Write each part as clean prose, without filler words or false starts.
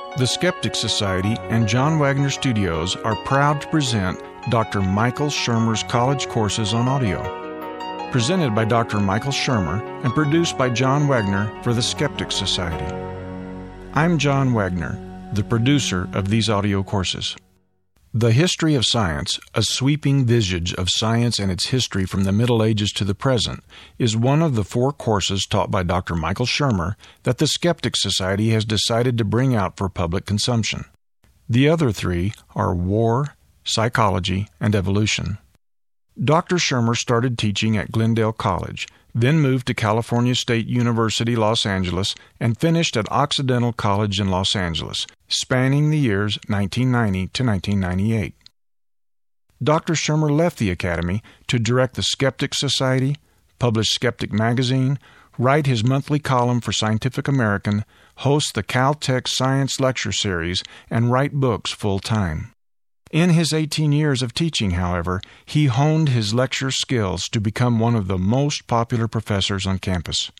The Skeptics Society and John Wagner Studios are proud to present Dr. Michael Shermer's college courses on audio. Presented by Dr. Michael Shermer and produced by John Wagner for the Skeptics Society. I'm John Wagner, the producer of these audio courses. The History of Science, a sweeping visage of science and its history from the Middle Ages to the present, is one of the 4 courses taught by Dr. Michael Shermer that the Skeptics Society has decided to bring out for public consumption. The other 3 are War, Psychology, and Evolution. Dr. Shermer started teaching at Glendale College, then moved to California State University, Los Angeles, and finished at Occidental College in Los Angeles, spanning the years 1990 to 1998. Dr. Shermer left the Academy to direct the Skeptics Society, publish Skeptic Magazine, write his monthly column for Scientific American, host the Caltech Science Lecture Series, and write books full-time. In his 18 years of teaching, however, he honed his lecture skills to become one of the most popular professors on campus.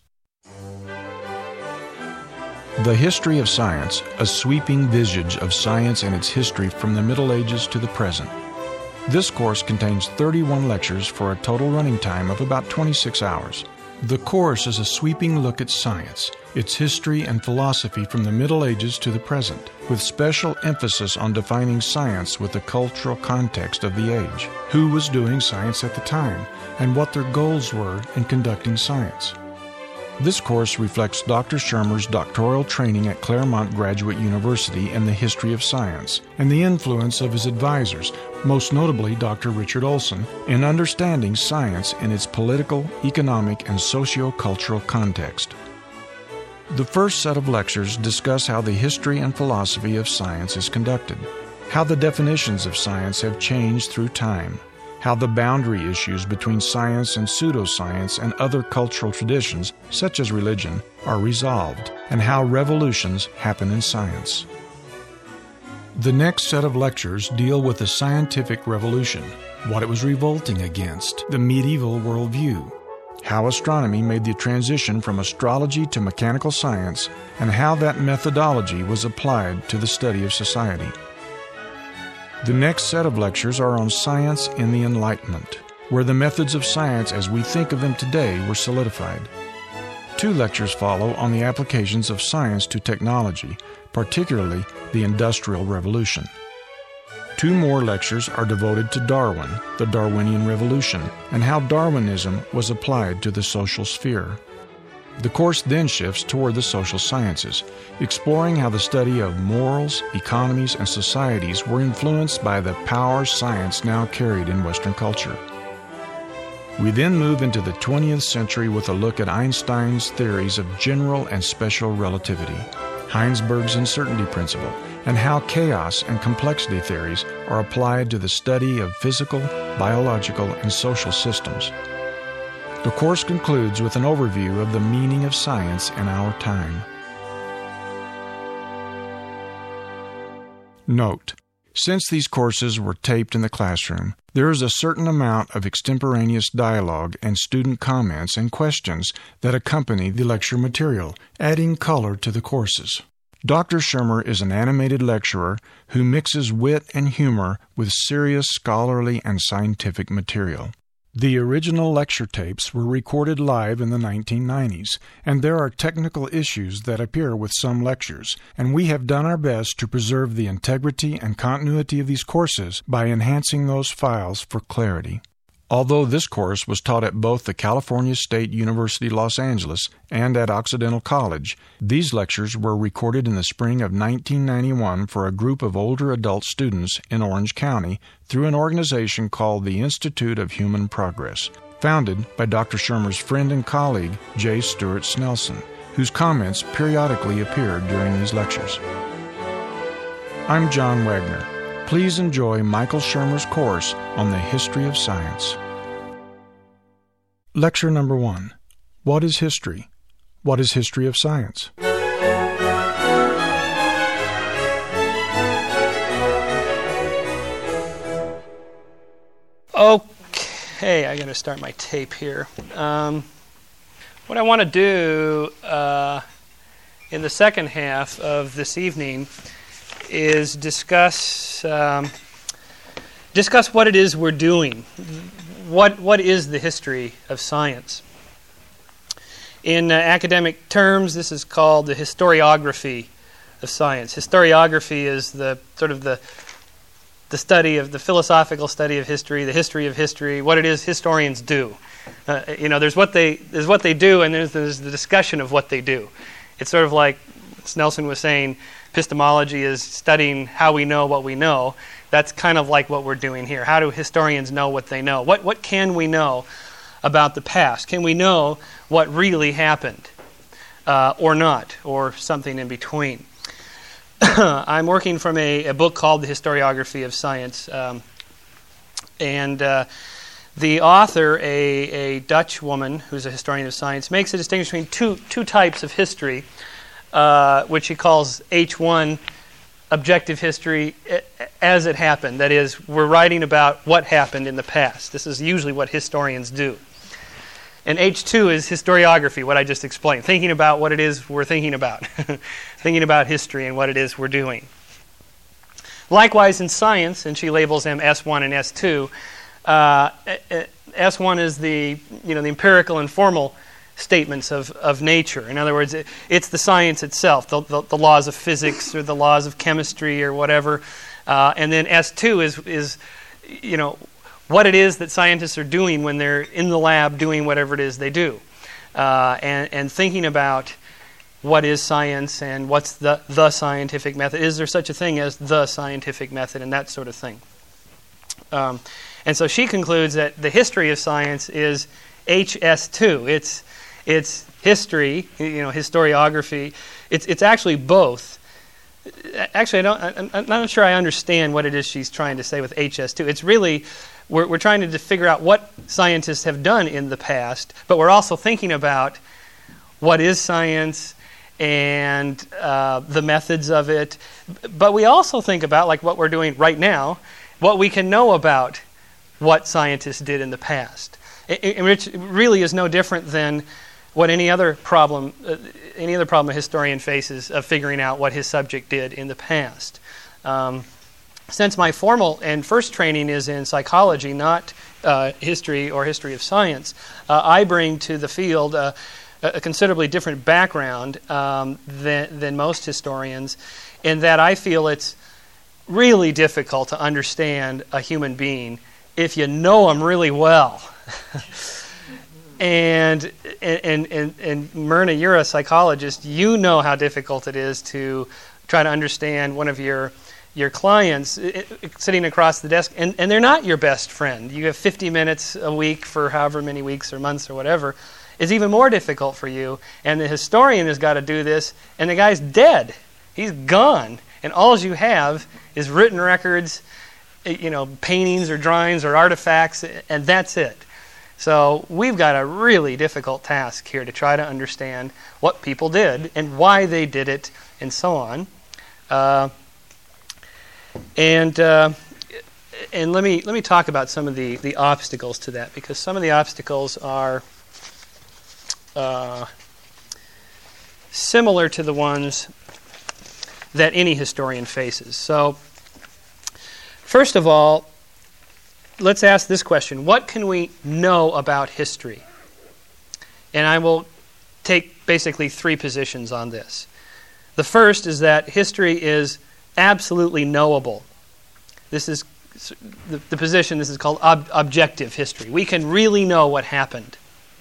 The History of Science, a sweeping visage of science and its history from the Middle Ages to the present. This course contains 31 lectures for a total running time of about 26 hours. The course is a sweeping look at science, its history and philosophy from the Middle Ages to the present, with special emphasis on defining science with the cultural context of the age, who was doing science at the time, and what their goals were in conducting science. This course reflects Dr. Shermer's doctoral training at Claremont Graduate University in the history of science, and the influence of his advisors, most notably Dr. Richard Olson, in understanding science in its political, economic, and socio-cultural context. The first set of lectures discuss how the history and philosophy of science is conducted, how the definitions of science have changed through time, how the boundary issues between science and pseudoscience and other cultural traditions, such as religion, are resolved, and how revolutions happen in science. The next set of lectures deal with the scientific revolution, what it was revolting against, the medieval worldview, how astronomy made the transition from astrology to mechanical science, and how that methodology was applied to the study of society. The next set of lectures are on science in the Enlightenment, where the methods of science as we think of them today were solidified. 2 lectures follow on the applications of science to technology, particularly the Industrial Revolution. 2 more lectures are devoted to Darwin, the Darwinian Revolution, and how Darwinism was applied to the social sphere. The course then shifts toward the social sciences, exploring how the study of morals, economies, and societies were influenced by the power science now carried in Western culture. We then move into the 20th century with a look at Einstein's theories of general and special relativity, Heisenberg's uncertainty principle, and how chaos and complexity theories are applied to the study of physical, biological, and social systems. The course concludes with an overview of the meaning of science in our time. Note: since these courses were taped in the classroom, there is a certain amount of extemporaneous dialogue and student comments and questions that accompany the lecture material, adding color to the courses. Dr. Shermer is an animated lecturer who mixes wit and humor with serious scholarly and scientific material. The original lecture tapes were recorded live in the 1990s, and there are technical issues that appear with some lectures, and we have done our best to preserve the integrity and continuity of these courses by enhancing those files for clarity. Although this course was taught at both the California State University, Los Angeles, and at Occidental College, these lectures were recorded in the spring of 1991 for a group of older adult students in Orange County through an organization called the Institute of Human Progress, founded by Dr. Shermer's friend and colleague, J. Stuart Snelson, whose comments periodically appeared during these lectures. I'm John Wagner. Please enjoy Michael Shermer's course on the history of science. Lecture number 1. What is history? What is history of science? Okay, I got to start my tape here. What I want to do in the second half of this evening is discuss what it is we're doing. What is the history of science? In academic terms, this is called the historiography of science. Historiography is the study of the philosophical study of history, the history of history, what it is historians do. There's what they do, and there's the discussion of what they do. It's sort of like, as Nelson was saying, epistemology is studying how we know what we know. That's kind of like what we're doing here. How do historians know what they know? What can we know about the past? Can we know what really happened, or not, or something in between? I'm working from a book called The Historiography of Science, and the author, a Dutch woman who's a historian of science, makes a distinction between two types of history, which she calls H1, objective history as it happened. That is, we're writing about what happened in the past. This is usually what historians do. And H2 is historiography, what I just explained, thinking about what it is we're thinking about, thinking about history and what it is we're doing. Likewise in science, and she labels them S1 and S2, S1 is the empirical and formal statements of nature. In other words, it's the science itself, the laws of physics or the laws of chemistry or whatever. And then S2 is what it is that scientists are doing when they're in the lab doing whatever it is they do, and thinking about what is science and what's the scientific method. Is there such a thing as the scientific method and that sort of thing? And so she concludes that the history of science is HS2. It's history, historiography. It's actually both. Actually, I'm not sure I understand what it is she's trying to say with HS2. It's really, we're trying to figure out what scientists have done in the past, but we're also thinking about what is science and the methods of it. But we also think about, like what we're doing right now, what we can know about what scientists did in the past, which really is no different than what any other problem a historian faces of figuring out what his subject did in the past. Since my formal and first training is in psychology, not history or history of science, I bring to the field a considerably different background than most historians, in that I feel it's really difficult to understand a human being if you know them really well. And Myrna, you're a psychologist. You know how difficult it is to try to understand one of your clients sitting across the desk, and they're not your best friend. You have 50 minutes a week for however many weeks or months or whatever. It's even more difficult for you. And the historian has got to do this, and the guy's dead. He's gone. And all you have is written records, paintings or drawings or artifacts, and that's it. So we've got a really difficult task here to try to understand what people did and why they did it and so on. And let me talk about some of the obstacles to that, because some of the obstacles are similar to the ones that any historian faces. So first of all, let's ask this question. What can we know about history? And I will take basically three positions on this. The first is that history is absolutely knowable. This is the position. This is called objective history. We can really know what happened.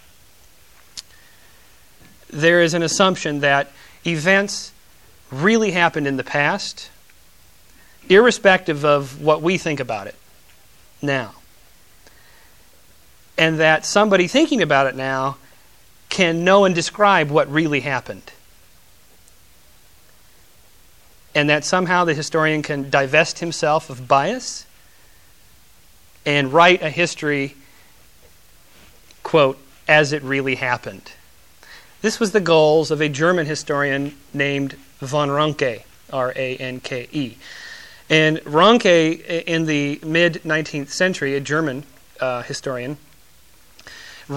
There is an assumption that events really happened in the past, irrespective of what we think about it now. And that somebody thinking about it now can know and describe what really happened. And that somehow the historian can divest himself of bias and write a history, quote, as it really happened. This was the goals of a German historian named von Ranke, R-A-N-K-E. And Ranke, in the mid-19th century, a German historian,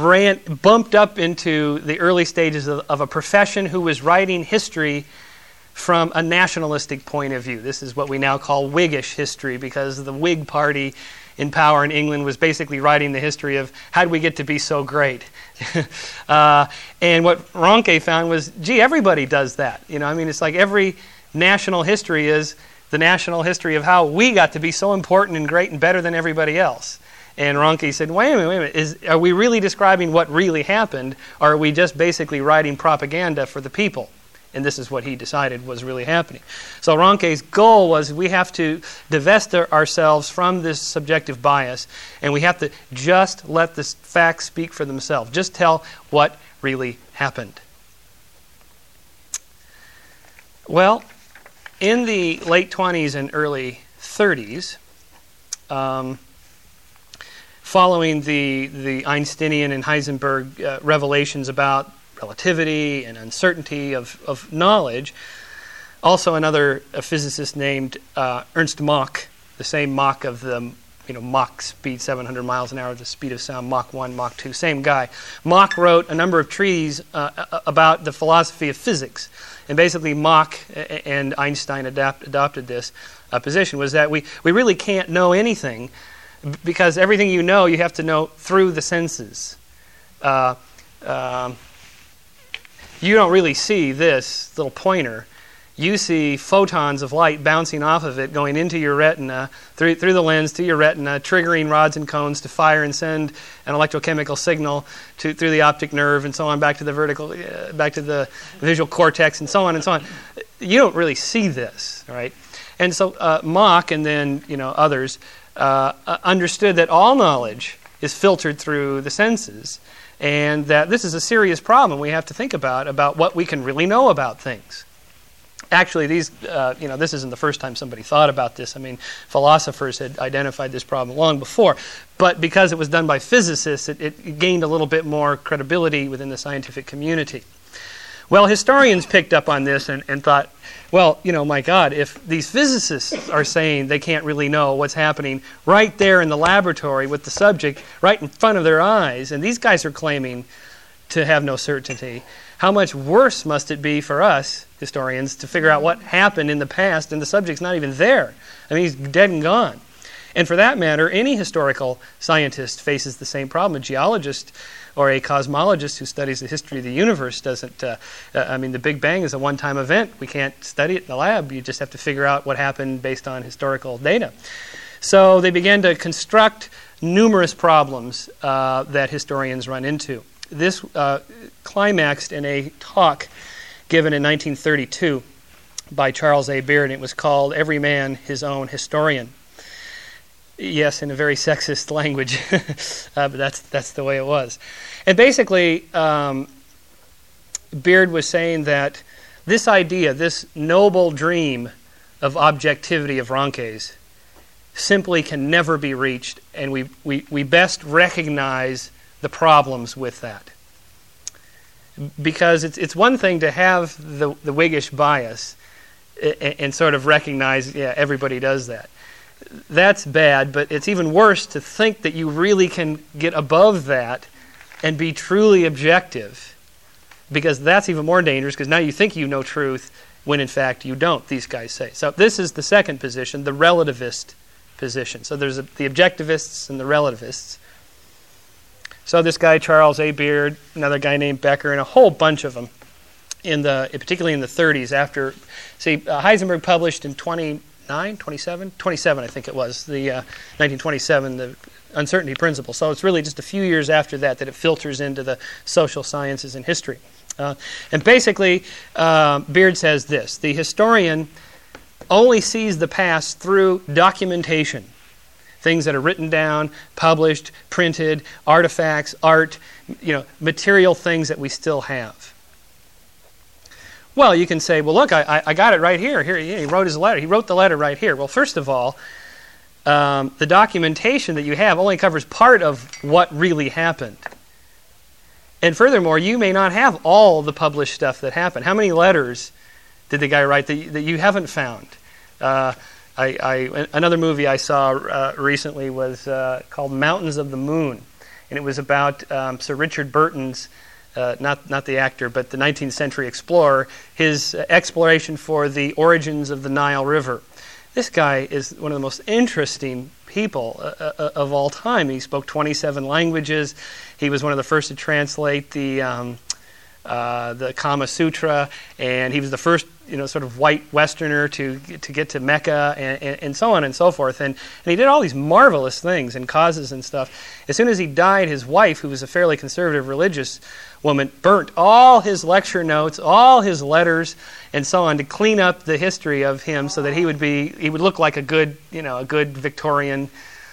bumped up into the early stages of a profession who was writing history from a nationalistic point of view. This is what we now call Whiggish history, because the Whig Party in power in England was basically writing the history of how did we get to be so great. And what Ronke found was, gee, everybody does that. It's like every national history is the national history of how we got to be so important and great and better than everybody else. And Ronke said, wait a minute, are we really describing what really happened, or are we just basically writing propaganda for the people? And this is what he decided was really happening. So Ronke's goal was we have to divest ourselves from this subjective bias, and we have to just let the facts speak for themselves. Just tell what really happened. Well, in the late 20s and early 30s, following the Einsteinian and Heisenberg revelations about relativity and uncertainty of knowledge, also another physicist named Ernst Mach, the same Mach of the Mach speed, 700 miles an hour, the speed of sound, Mach 1, Mach 2, same guy. Mach wrote a number of treatises about the philosophy of physics. And basically Mach and Einstein adopted this position, was that we really can't know anything, because everything you know, you have to know through the senses. You don't really see this little pointer. You see photons of light bouncing off of it, going into your retina, through the lens to your retina, triggering rods and cones to fire and send an electrochemical signal through the optic nerve, and so on, back to the visual cortex, and so on and so on. You don't really see this, right? And so Mach and then others understood that all knowledge is filtered through the senses, and that this is a serious problem we have to think about what we can really know about things. Actually, this isn't the first time somebody thought about this. Philosophers had identified this problem long before, but because it was done by physicists, it gained a little bit more credibility within the scientific community. Well, historians picked up on this and thought, well, my God, if these physicists are saying they can't really know what's happening right there in the laboratory with the subject right in front of their eyes, and these guys are claiming to have no certainty, how much worse must it be for us, historians, to figure out what happened in the past and the subject's not even there? He's dead and gone. And for that matter, any historical scientist faces the same problem. A geologist or a cosmologist who studies the history of the universe doesn't... the Big Bang is a one-time event. We can't study it in the lab. You just have to figure out what happened based on historical data. So they began to construct numerous problems that historians run into. This climaxed in a talk given in 1932 by Charles A. Beard, and it was called "Every Man His Own Historian." Yes, in a very sexist language, but that's the way it was. And basically, Beard was saying that this idea, this noble dream of objectivity of Ronke's, simply can never be reached, and we best recognize the problems with that. Because it's one thing to have the Whiggish bias and sort of recognize, yeah, everybody does that. That's bad, but it's even worse to think that you really can get above that and be truly objective, because that's even more dangerous, because now you think you know truth when in fact you don't, these guys say. So this is the second position, the relativist position. So there's the objectivists and the relativists. So this guy, Charles A. Beard, another guy named Becker, and a whole bunch of them, particularly in the 30s after... Heisenberg published in 27, I think it was, the 1927, the uncertainty principle. So it's really just a few years after that it filters into the social sciences and history. And basically, Beard says this: the historian only sees the past through documentation. Things that are written down, published, printed, artifacts, art, material things that we still have. Well, you can say, well, look, I got it right here. Here, he wrote his letter. He wrote the letter right here. Well, first of all, the documentation that you have only covers part of what really happened. And furthermore, you may not have all the published stuff that happened. How many letters did the guy write that you haven't found? Another movie I saw recently was called Mountains of the Moon, and it was about Sir Richard Burton's not the actor, but the 19th century explorer, his exploration for the origins of the Nile River. This guy is one of the most interesting people of all time. He spoke 27 languages. He was one of the first to translate the Kama Sutra, and he was the first, sort of white Westerner to get to Mecca, and so on and so forth. And he did all these marvelous things and causes and stuff. As soon as he died, his wife, who was a fairly conservative religious woman, burnt all his lecture notes, all his letters, and so on, to clean up the history of him, so that he would look like a good Victorian,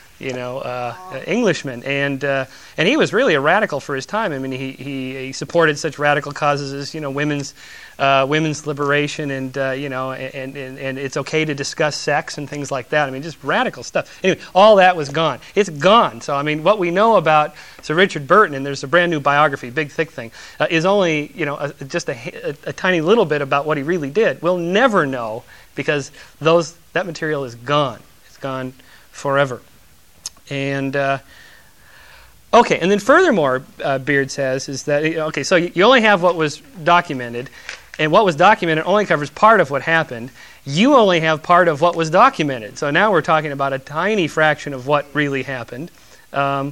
Englishman, and he was really a radical for his time. I mean, he supported such radical causes as women's liberation, and it's okay to discuss sex and things like that. I mean, just radical stuff. Anyway, all that was gone. It's gone. So I mean, what we know about Sir Richard Burton, and there's a brand new biography, big thick thing, is only just a tiny little bit about what he really did. We'll never know, because that material is gone. It's gone forever. And okay, and then furthermore, Beard says, is that, so you only have what was documented, and what was documented only covers part of what happened. You only have part of what was documented. So now we're talking about a tiny fraction of what really happened. But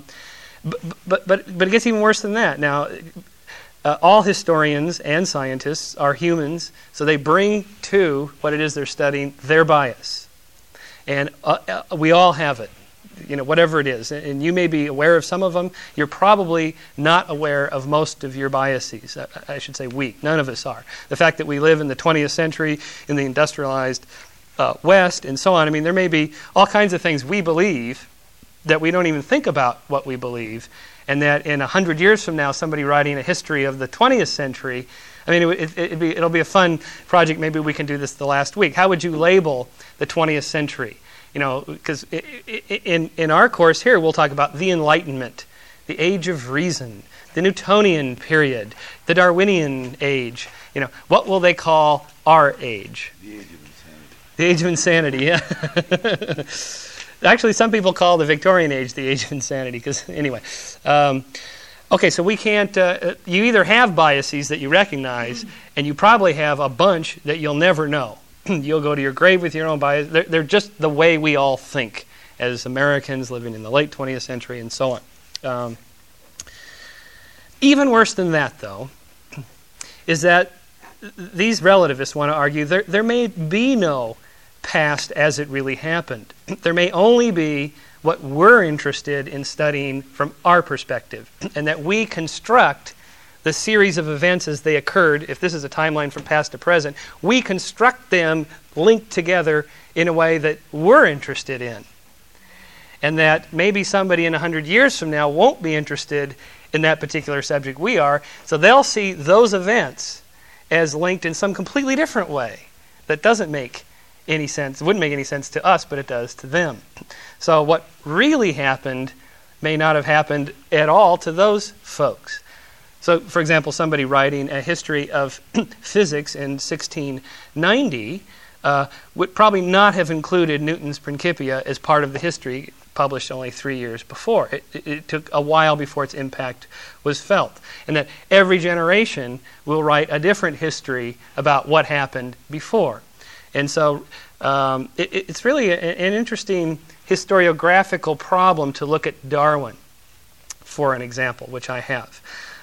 it gets even worse than that. Now, all historians and scientists are humans, so they bring to what it is they're studying their bias. And we all have it. Whatever it is. And you may be aware of some of them. You're probably not aware of most of your biases. I should say we. None of us are. The fact that we live in the 20th century, in the industrialized West, and so on. I mean, there may be all kinds of things we believe that we don't even think about what we believe, and that in 100 years from now, somebody writing a history of the 20th century, I mean, it'll be a fun project. Maybe we can do this the last week. How would you label the 20th century? Because in our course here, we'll talk about the Enlightenment, the Age of Reason, the Newtonian period, the Darwinian age. What will they call our age? The Age of Insanity. The Age of Insanity, yeah. Actually, some people call the Victorian age the Age of Insanity, because, anyway. Okay, so we can't, you either have biases that you recognize, and you probably have a bunch that you'll never know. You'll go to your grave with your own bias. They're just the way we all think as Americans living in the late 20th century and so on. Even worse than that, though, is that these relativists want to argue there may be no past as it really happened. There may only be what we're interested in studying from our perspective, and that we construct the series of events as they occurred. If this is a timeline from past to present, we construct them linked together in a way that we're interested in. And that maybe somebody in 100 years from now won't be interested in that particular subject we are, so they'll see those events as linked in some completely different way that doesn't make any sense. It wouldn't make any sense to us, but it does to them. So what really happened may not have happened at all to those folks. So, for example, somebody writing a history of physics in 1690 would probably not have included Newton's Principia as part of the history published only 3 years before. It took a while before its impact was felt. And that every generation will write a different history about what happened before. And so it's really an interesting historiographical problem to look at Darwin, for an example, which I have.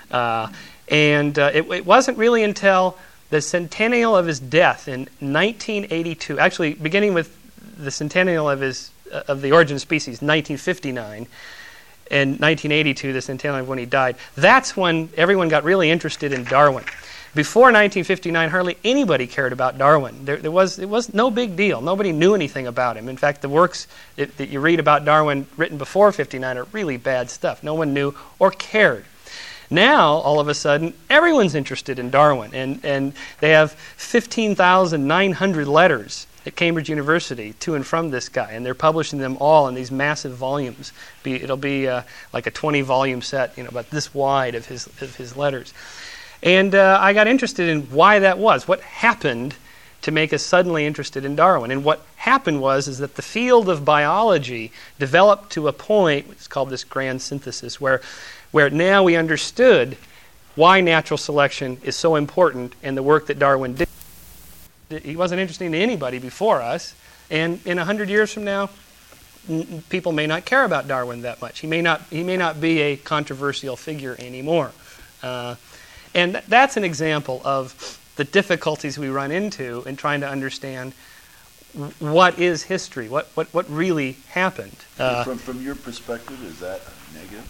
It wasn't really until the centennial of his death in 1982, actually beginning with the centennial of the origin of species, 1959, and 1982, the centennial of when he died. That's when everyone got really interested in Darwin. Before 1959, hardly anybody cared about Darwin. It was no big deal. Nobody knew anything about him. In fact, the works that you read about Darwin written before 59 are really bad stuff. No one knew or cared. Now, all of a sudden, everyone's interested in Darwin, and they have 15,900 letters at Cambridge University to and from this guy, and they're publishing them all in these massive volumes. It'll be like a 20-volume set, about this wide of his letters. And I got interested in why that was. What happened to make us suddenly interested in Darwin? And what happened is that the field of biology developed to a point, it's called this grand synthesis, where now we understood why natural selection is so important and the work that Darwin did. He wasn't interesting to anybody before us, and in 100 years from now, people may not care about Darwin that much. He may not be a controversial figure anymore. And that's an example of the difficulties we run into in trying to understand what is history, what really happened. From your perspective, is that negative?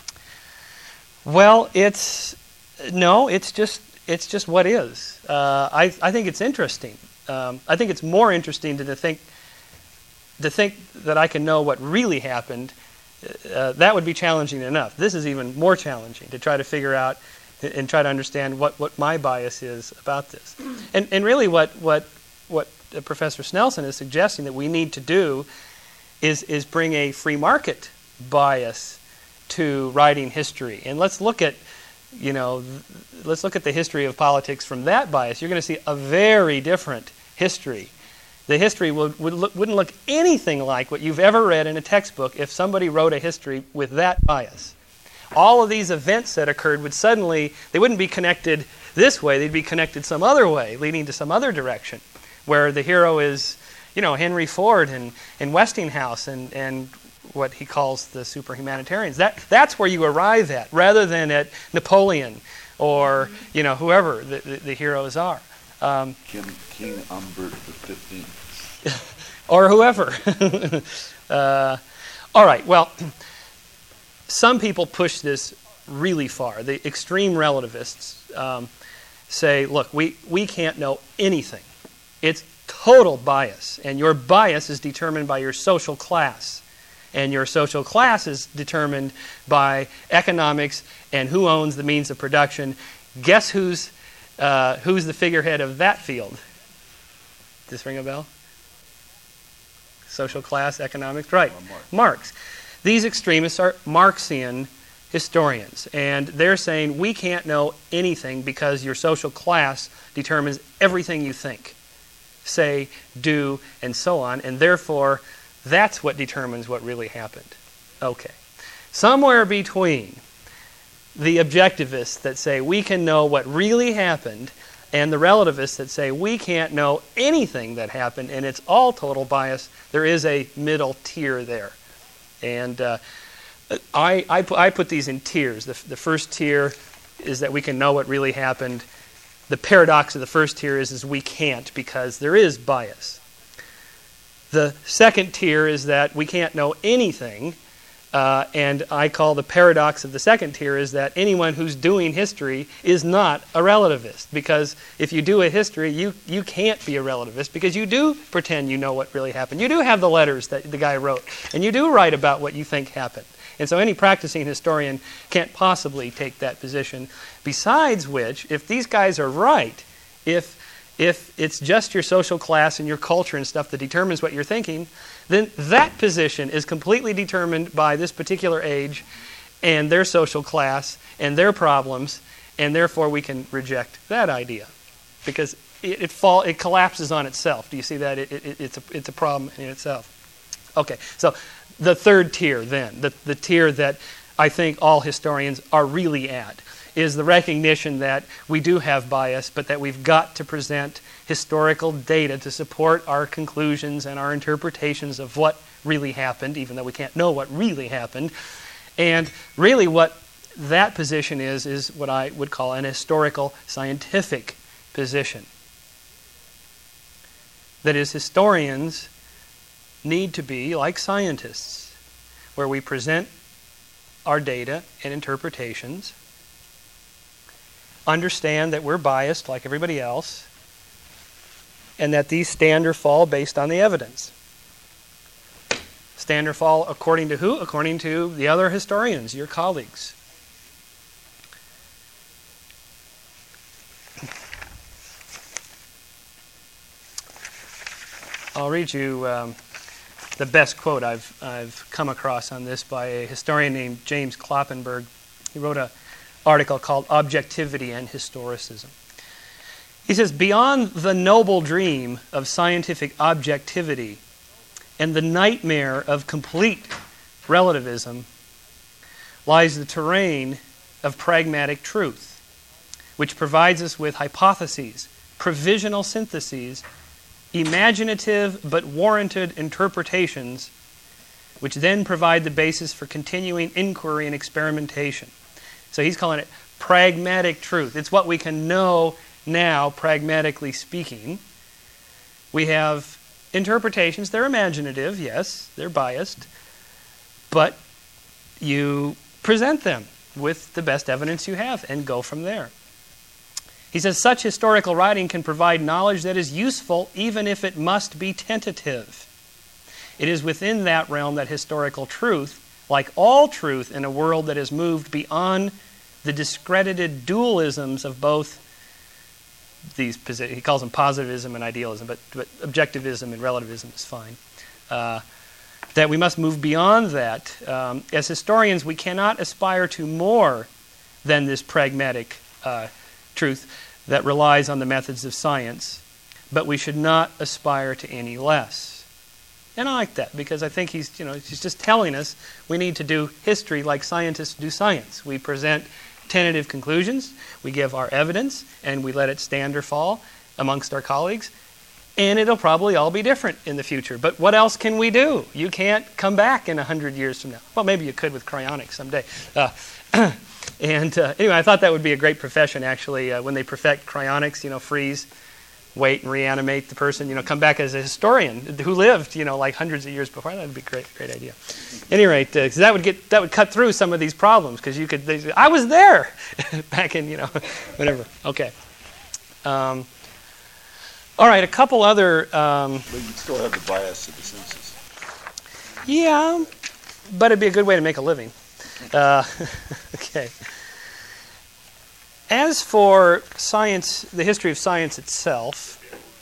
Well, it's just what is. I think it's interesting. I think it's more interesting to think that I can know what really happened. That would be challenging enough. This is even more challenging, to try to figure out and try to understand what my bias is about this. And really what Professor Snelson is suggesting that we need to do is bring a free market bias to writing history. And let's look at the history of politics from that bias. You're going to see a very different history. The history wouldn't look anything like what you've ever read in a textbook if somebody wrote a history with that bias. All of these events that occurred they wouldn't be connected this way, they'd be connected some other way, leading to some other direction, where the hero is, Henry Ford and Westinghouse and what he calls the super humanitarians. That's where you arrive at, rather than at Napoleon or, whoever the heroes are. King Humbert the 15th. Or whoever. All right, well, some people push this really far. The extreme relativists say, look, we can't know anything. It's total bias, and your bias is determined by your social class. And your social class is determined by economics and who owns the means of production. Guess who's the figurehead of that field? Does this ring a bell? Social class, economics, right? Marx. These extremists are Marxian historians, and they're saying we can't know anything because your social class determines everything you think, say, do, and so on, and therefore that's what determines what really happened. Okay. Somewhere between the objectivists that say we can know what really happened and the relativists that say we can't know anything that happened and it's all total bias, there is a middle tier there. And I put these in tiers. The first tier is that we can know what really happened. The paradox of the first tier is we can't because there is bias. The second tier is that we can't know anything, and I call the paradox of the second tier is that anyone who's doing history is not a relativist, because if you do a history, you can't be a relativist because you do pretend you know what really happened. You do have the letters that the guy wrote, and you do write about what you think happened. And so any practicing historian can't possibly take that position. Besides which, if these guys are right, if it's just your social class and your culture and stuff that determines what you're thinking, then that position is completely determined by this particular age and their social class and their problems, and therefore we can reject that idea because it collapses on itself. Do you see that? It's a problem in itself. Okay, so the third tier then, the tier that I think all historians are really at, is the recognition that we do have bias, but that we've got to present historical data to support our conclusions and our interpretations of what really happened, even though we can't know what really happened. And really what that position is what I would call an historical scientific position. That is, historians need to be like scientists, where we present our data and interpretations, understand that we're biased like everybody else, and that these stand or fall based on the evidence. Stand or fall according to who? According to the other historians, your colleagues. I'll read you the best quote I've come across on this by a historian named James Kloppenberg. He wrote an article called Objectivity and Historicism. He says, beyond the noble dream of scientific objectivity and the nightmare of complete relativism lies the terrain of pragmatic truth. which provides us with hypotheses, provisional syntheses, imaginative but warranted interpretations, which then provide the basis for continuing inquiry and experimentation. So he's calling it pragmatic truth. It's what we can know now, pragmatically speaking. We have interpretations. They're imaginative, yes, they're biased, but you present them with the best evidence you have and go from there. He says, such historical writing can provide knowledge that is useful even if it must be tentative. It is within that realm that historical truth, like all truth in a world that has moved beyond the discredited dualisms of both these, he calls them positivism and idealism, but objectivism and relativism is fine. That we must move beyond that. As historians, we cannot aspire to more than this pragmatic truth that relies on the methods of science, but we should not aspire to any less. And I like that because I think he's just telling us we need to do history like scientists do science. We present tentative conclusions, we give our evidence, and we let it stand or fall amongst our colleagues, and it'll probably all be different in the future. But what else can we do? You can't come back in 100 years from now. Well, maybe you could with cryonics someday. Anyway, I thought that would be a great profession, actually, when they perfect cryonics, freeze, wait, and reanimate the person, come back as a historian who lived, like hundreds of years before. That would be a great idea. At any rate, because that would cut through some of these problems, because I was there back in, whatever. Okay. All right, a couple other... But you still have the bias of the census. Yeah, but it'd be a good way to make a living. Okay. As for science, the history of science itself,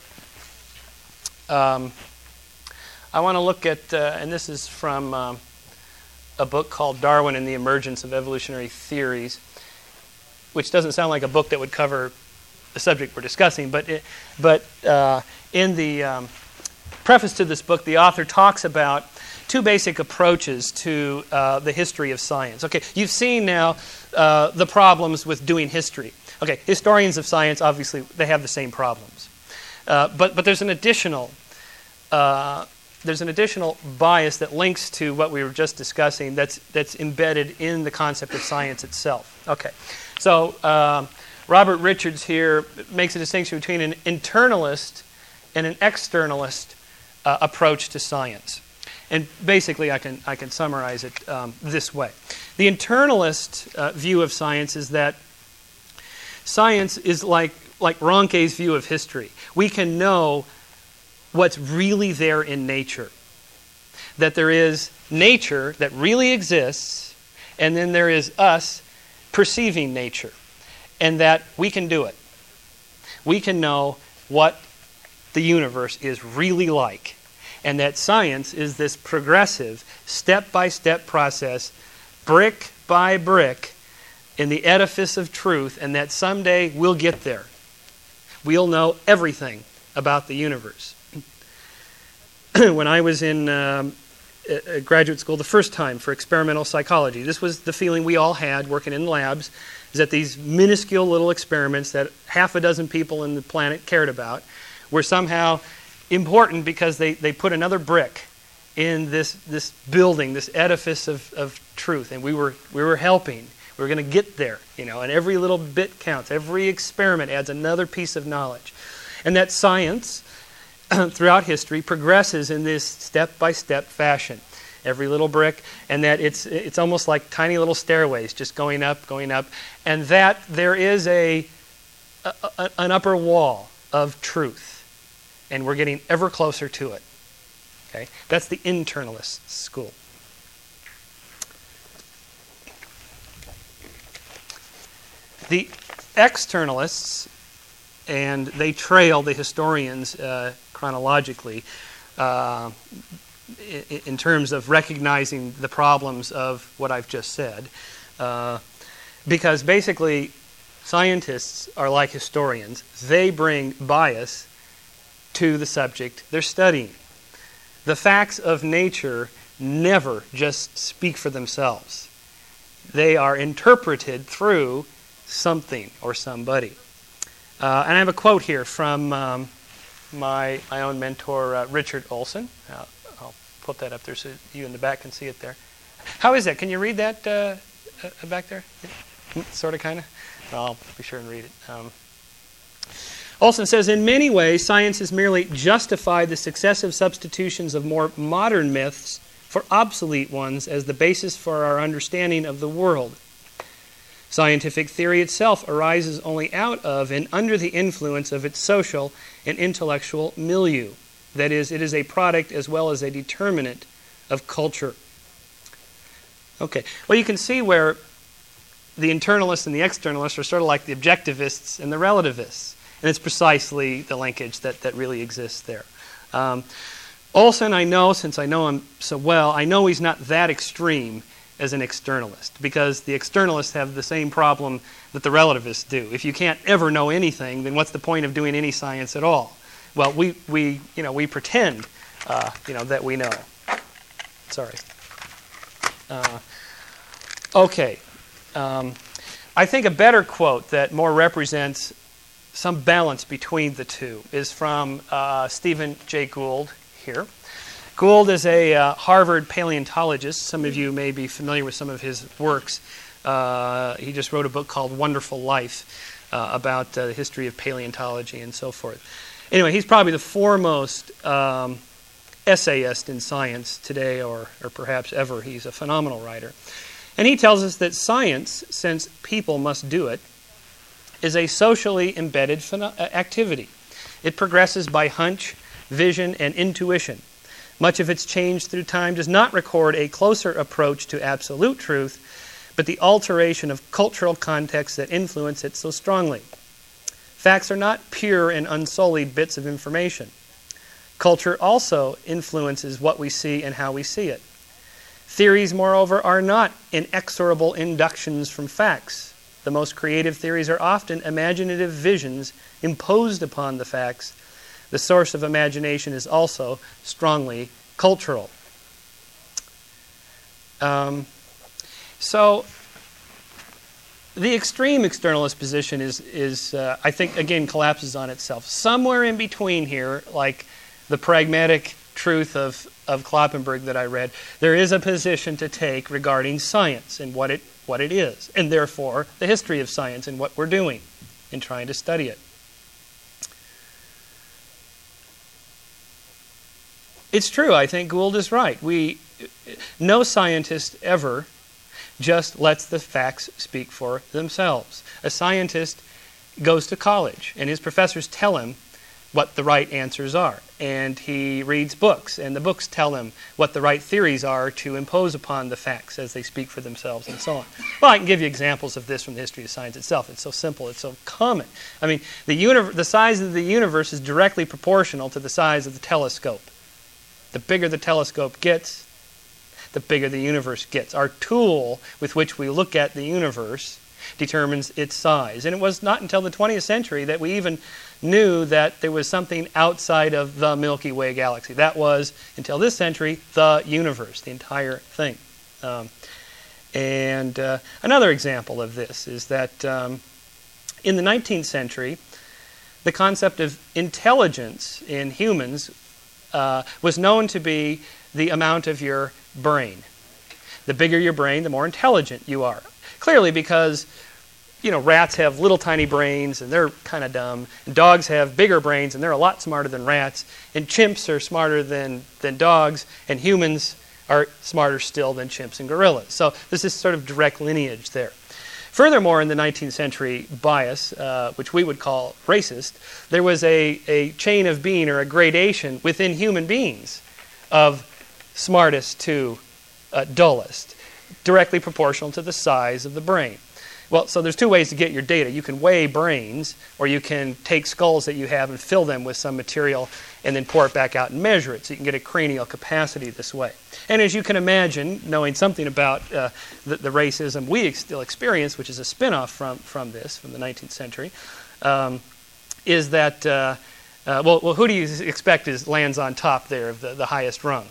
I want to look at, and this is from a book called Darwin and the Emergence of Evolutionary Theories, which doesn't sound like a book that would cover the subject we're discussing, but in the preface to this book, the author talks about two basic approaches to the history of science. Okay, you've seen now the problems with doing history. Okay, historians of science, obviously, they have the same problems. But there's an additional bias that links to what we were just discussing that's embedded in the concept of science itself. Okay, so Robert Richards here makes a distinction between an internalist and an externalist approach to science. And basically, I can summarize it this way. The internalist view of science is that science is like Ronche's view of history. We can know what's really there in nature. That there is nature that really exists, and then there is us perceiving nature. And that we can do it. We can know what the universe is really like. And that science is this progressive, step-by-step process, brick by brick, in the edifice of truth, and that someday we'll get there. We'll know everything about the universe. When I was in graduate school the first time for experimental psychology, this was the feeling we all had working in labs, is that these minuscule little experiments that half a dozen people on the planet cared about were somehow important because they put another brick in this building, this edifice of truth, and we were helping. We were going to get there, and every little bit counts. Every experiment adds another piece of knowledge, and that science throughout history progresses in this step-by-step fashion. Every little brick, and that it's almost like tiny little stairways, just going up, and that there is an upper wall of truth. And we're getting ever closer to it. Okay? That's the internalist school. The externalists, and they trail the historians chronologically in terms of recognizing the problems of what I've just said, because basically scientists are like historians. They bring bias to the subject they're studying. The facts of nature never just speak for themselves. They are interpreted through something or somebody. And I have a quote here from my own mentor, Richard Olson. I'll put that up there so you in the back can see it there. How is that? Can you read that back there? Sort of, kind of? I'll be sure and read it. Olson says, in many ways, science has merely justified the successive substitutions of more modern myths for obsolete ones as the basis for our understanding of the world. Scientific theory itself arises only out of and under the influence of its social and intellectual milieu. That is, it is a product as well as a determinant of culture. Okay, well, you can see where the internalists and the externalists are sort of like the objectivists and the relativists. And it's precisely the linkage that really exists there. Olson, I know, since I know him so well, I know he's not that extreme as an externalist, because the externalists have the same problem that the relativists do. If you can't ever know anything, then what's the point of doing any science at all? Well, we pretend, that we know. Sorry. Okay. I think a better quote that more represents some balance between the two is from Stephen Jay Gould here. Gould is a Harvard paleontologist. Some of you may be familiar with some of his works. He just wrote a book called Wonderful Life about the history of paleontology and so forth. Anyway, he's probably the foremost essayist in science today, or perhaps ever. He's a phenomenal writer. And he tells us that science, since people must do it, is a socially embedded activity. It progresses by hunch, vision, and intuition. Much of its change through time does not record a closer approach to absolute truth, but the alteration of cultural contexts that influence it so strongly. Facts are not pure and unsullied bits of information. Culture also influences what we see and how we see it. Theories, moreover, are not inexorable inductions from facts. The most creative theories are often imaginative visions imposed upon the facts. The source of imagination is also strongly cultural. So the extreme externalist position is I think, again, collapses on itself. Somewhere in between here, like the pragmatic truth of Kloppenberg that I read, there is a position to take regarding science and what it is, and therefore the history of science and what we're doing in trying to study it. It's true, I think Gould is right. No scientist ever just lets the facts speak for themselves. A scientist goes to college, and his professors tell him what the right answers are. And he reads books, and the books tell him what the right theories are to impose upon the facts as they speak for themselves, and so on. Well, I can give you examples of this from the history of science itself. It's so simple, it's so common. I mean, the size of the universe is directly proportional to the size of the telescope. The bigger the telescope gets, the bigger the universe gets. Our tool with which we look at the universe determines its size. And it was not until the 20th century that we even knew that there was something outside of the Milky Way galaxy. That was, until this century, the universe, the entire thing. Another example of this is that in the 19th century, the concept of intelligence in humans was known to be the amount of your brain. The bigger your brain, the more intelligent you are. Clearly because, rats have little tiny brains and they're kind of dumb. And dogs have bigger brains and they're a lot smarter than rats. And chimps are smarter than dogs. And humans are smarter still than chimps and gorillas. So this is sort of direct lineage there. Furthermore, in the 19th century bias, which we would call racist, there was a chain of being or a gradation within human beings of smartest to dullest, directly proportional to the size of the brain. Well, so there's two ways to get your data. You can weigh brains, or you can take skulls that you have and fill them with some material and then pour it back out and measure it, so you can get a cranial capacity this way. And as you can imagine, knowing something about the racism we still experience, which is a spin-off from the 19th century, is that, who do you expect lands on top there of the highest rung?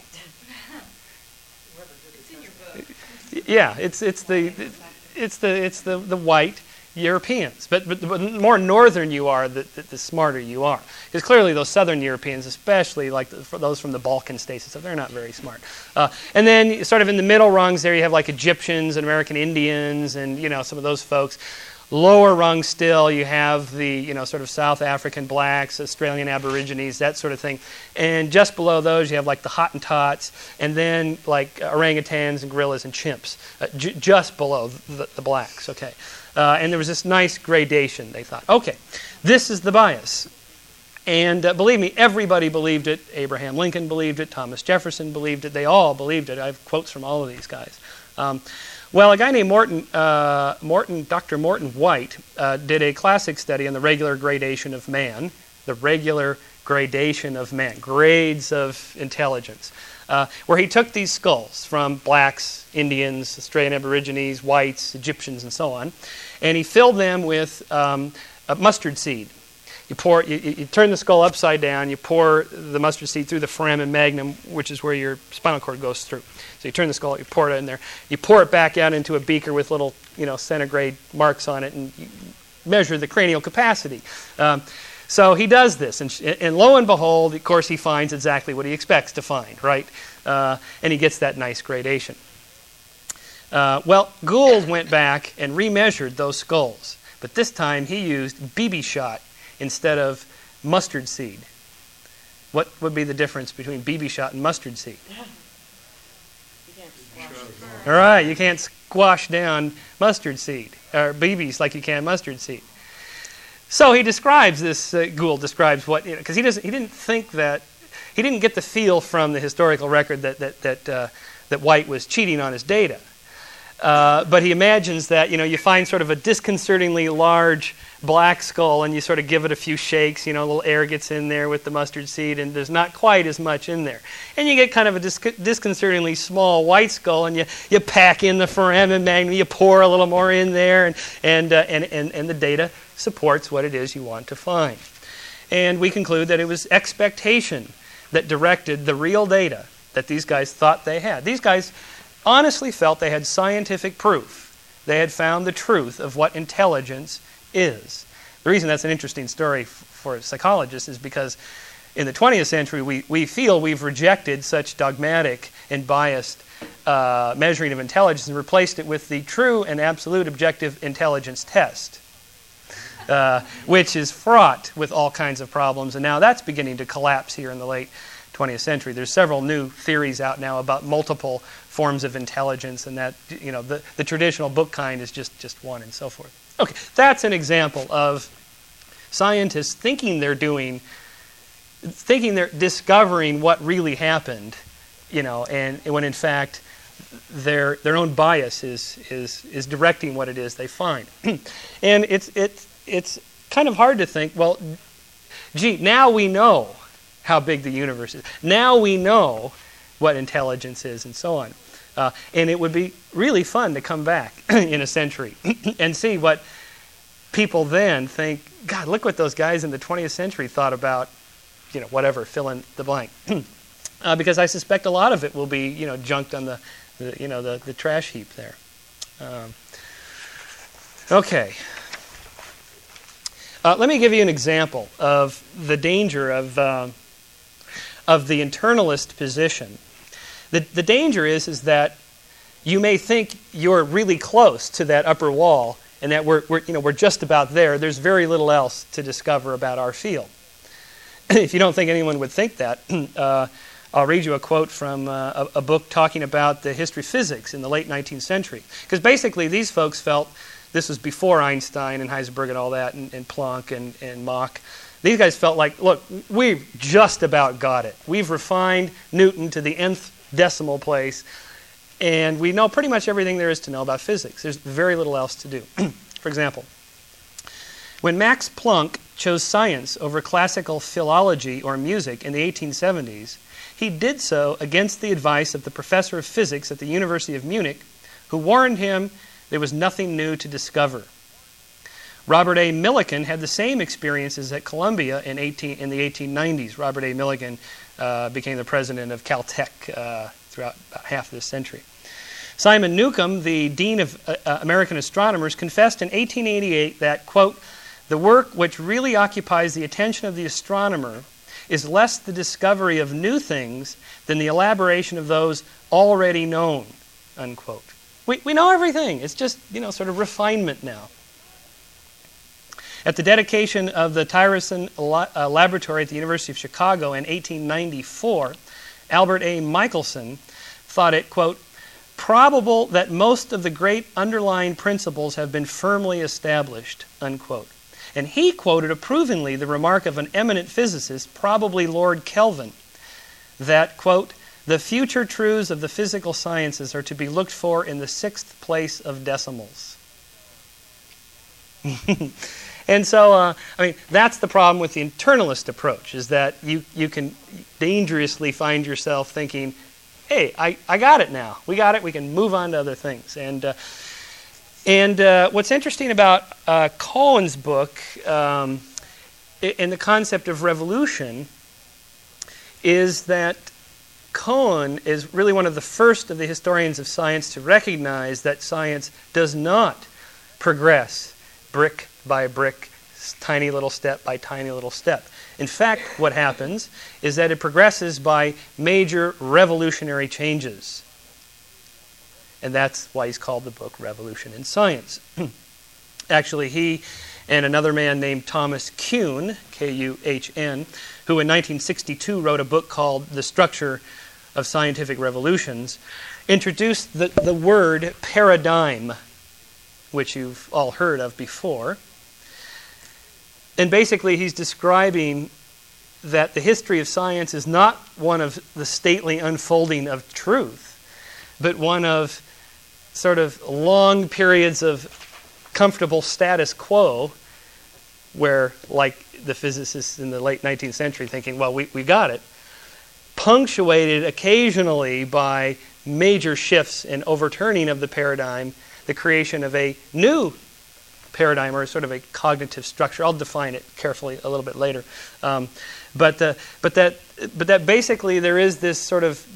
It's in your book. Yeah, it's the white Europeans. But the more northern you are, the smarter you are. Because clearly those southern Europeans, especially like those from the Balkan states, so they're not very smart. And then sort of in the middle rungs there you have like Egyptians and American Indians and, some of those folks. Lower rung still, you have the, sort of South African blacks, Australian Aborigines, that sort of thing. And just below those, you have like the Hottentots, and then like orangutans and gorillas and chimps, just below the blacks, okay. And there was this nice gradation, they thought. Okay, this is the bias. And believe me, everybody believed it. Abraham Lincoln believed it. Thomas Jefferson believed it. They all believed it. I have quotes from all of these guys. Well, a guy named Dr. Morton White, did a classic study on the regular gradation of man, grades of intelligence, where he took these skulls from blacks, Indians, Australian Aborigines, whites, Egyptians, and so on, and he filled them with a mustard seed. You turn the skull upside down, you pour the mustard seed through the foramen magnum, which is where your spinal cord goes through. So you turn the skull, you pour it in there, you pour it back out into a beaker with little, centigrade marks on it, and you measure the cranial capacity. So he does this, and lo and behold, of course, he finds exactly what he expects to find, right? And he gets that nice gradation. Well, Gould went back and remeasured those skulls, but this time he used BB shot instead of mustard seed. What would be the difference between BB shot and mustard seed? All right, you can't squash down mustard seed, or BBs like you can mustard seed. So he describes this, Gould describes what, because he didn't get the feel from the historical record that White was cheating on his data. But he imagines that, you find sort of a disconcertingly large black skull and you sort of give it a few shakes, a little air gets in there with the mustard seed and there's not quite as much in there. And you get kind of a disconcertingly small white skull and you pack in the foramen magnum, you pour a little more in there and the data supports what it is you want to find. And we conclude that it was expectation that directed the real data that these guys thought they had. These guys honestly felt they had scientific proof. They had found the truth of what intelligence is. The reason that's an interesting story for psychologists is because in the 20th century we feel we've rejected such dogmatic and biased measuring of intelligence and replaced it with the true and absolute objective intelligence test, which is fraught with all kinds of problems. And now that's beginning to collapse here in the late 20th century. There's several new theories out now about multiple forms of intelligence, and that the traditional book kind is just one, and so forth. Okay, that's an example of scientists thinking they're discovering what really happened, and when in fact their own bias is directing what it is they find. And it's kind of hard to think, well, gee, now we know how big the universe is. Now we know what intelligence is, and so on. And it would be really fun to come back in a century and see what people then think, God, look what those guys in the 20th century thought about, whatever, fill in the blank. Because I suspect a lot of it will be, junked on the trash heap there. Okay. Let me give you an example of the danger of the internalist position. The danger is that you may think you're really close to that upper wall and that we're just about there. There's very little else to discover about our field. If you don't think anyone would think that, I'll read you a quote from a book talking about the history of physics in the late 19th century. Because basically these folks felt, this was before Einstein and Heisenberg and all that, and Planck and Mach. These guys felt like, look, we've just about got it. We've refined Newton to the nth decimal place, and we know pretty much everything there is to know about physics. There's very little else to do. For example, when Max Planck chose science over classical philology or music in the 1870s, he did so against the advice of the professor of physics at the University of Munich, who warned him there was nothing new to discover. Robert A. Millikan had the same experiences at Columbia in the 1890s. Robert A. Millikan became the president of Caltech throughout about half of this century. Simon Newcomb, the Dean of American Astronomers, confessed in 1888 that, quote, "The work which really occupies the attention of the astronomer is less the discovery of new things than the elaboration of those already known," unquote. We know everything. It's just, sort of refinement now. At the dedication of the Tyrison Laboratory at the University of Chicago in 1894, Albert A. Michelson thought it, quote, "probable that most of the great underlying principles have been firmly established," unquote. And he quoted approvingly the remark of an eminent physicist, probably Lord Kelvin, that, quote, "the future truths of the physical sciences are to be looked for in the 6th place of decimals." And so, that's the problem with the internalist approach, is that you can dangerously find yourself thinking, hey, I got it now. We got it. We can move on to other things. And what's interesting about Cohen's book in the concept of revolution is that Cohen is really one of the first of the historians of science to recognize that science does not progress brick by brick, tiny little step by tiny little step. In fact, what happens is that it progresses by major revolutionary changes. And that's why he's called the book Revolution in Science. Actually, he and another man named Thomas Kuhn, K-U-H-N, who in 1962 wrote a book called The Structure of Scientific Revolutions, introduced the word paradigm, which you've all heard of before. And basically he's describing that the history of science is not one of the stately unfolding of truth, but one of sort of long periods of comfortable status quo where, like the physicists in the late 19th century thinking, well, we got it, punctuated occasionally by major shifts and overturning of the paradigm, the creation of a new paradigm, or sort of a cognitive structure. I'll define it carefully a little bit later. But that basically there is this sort of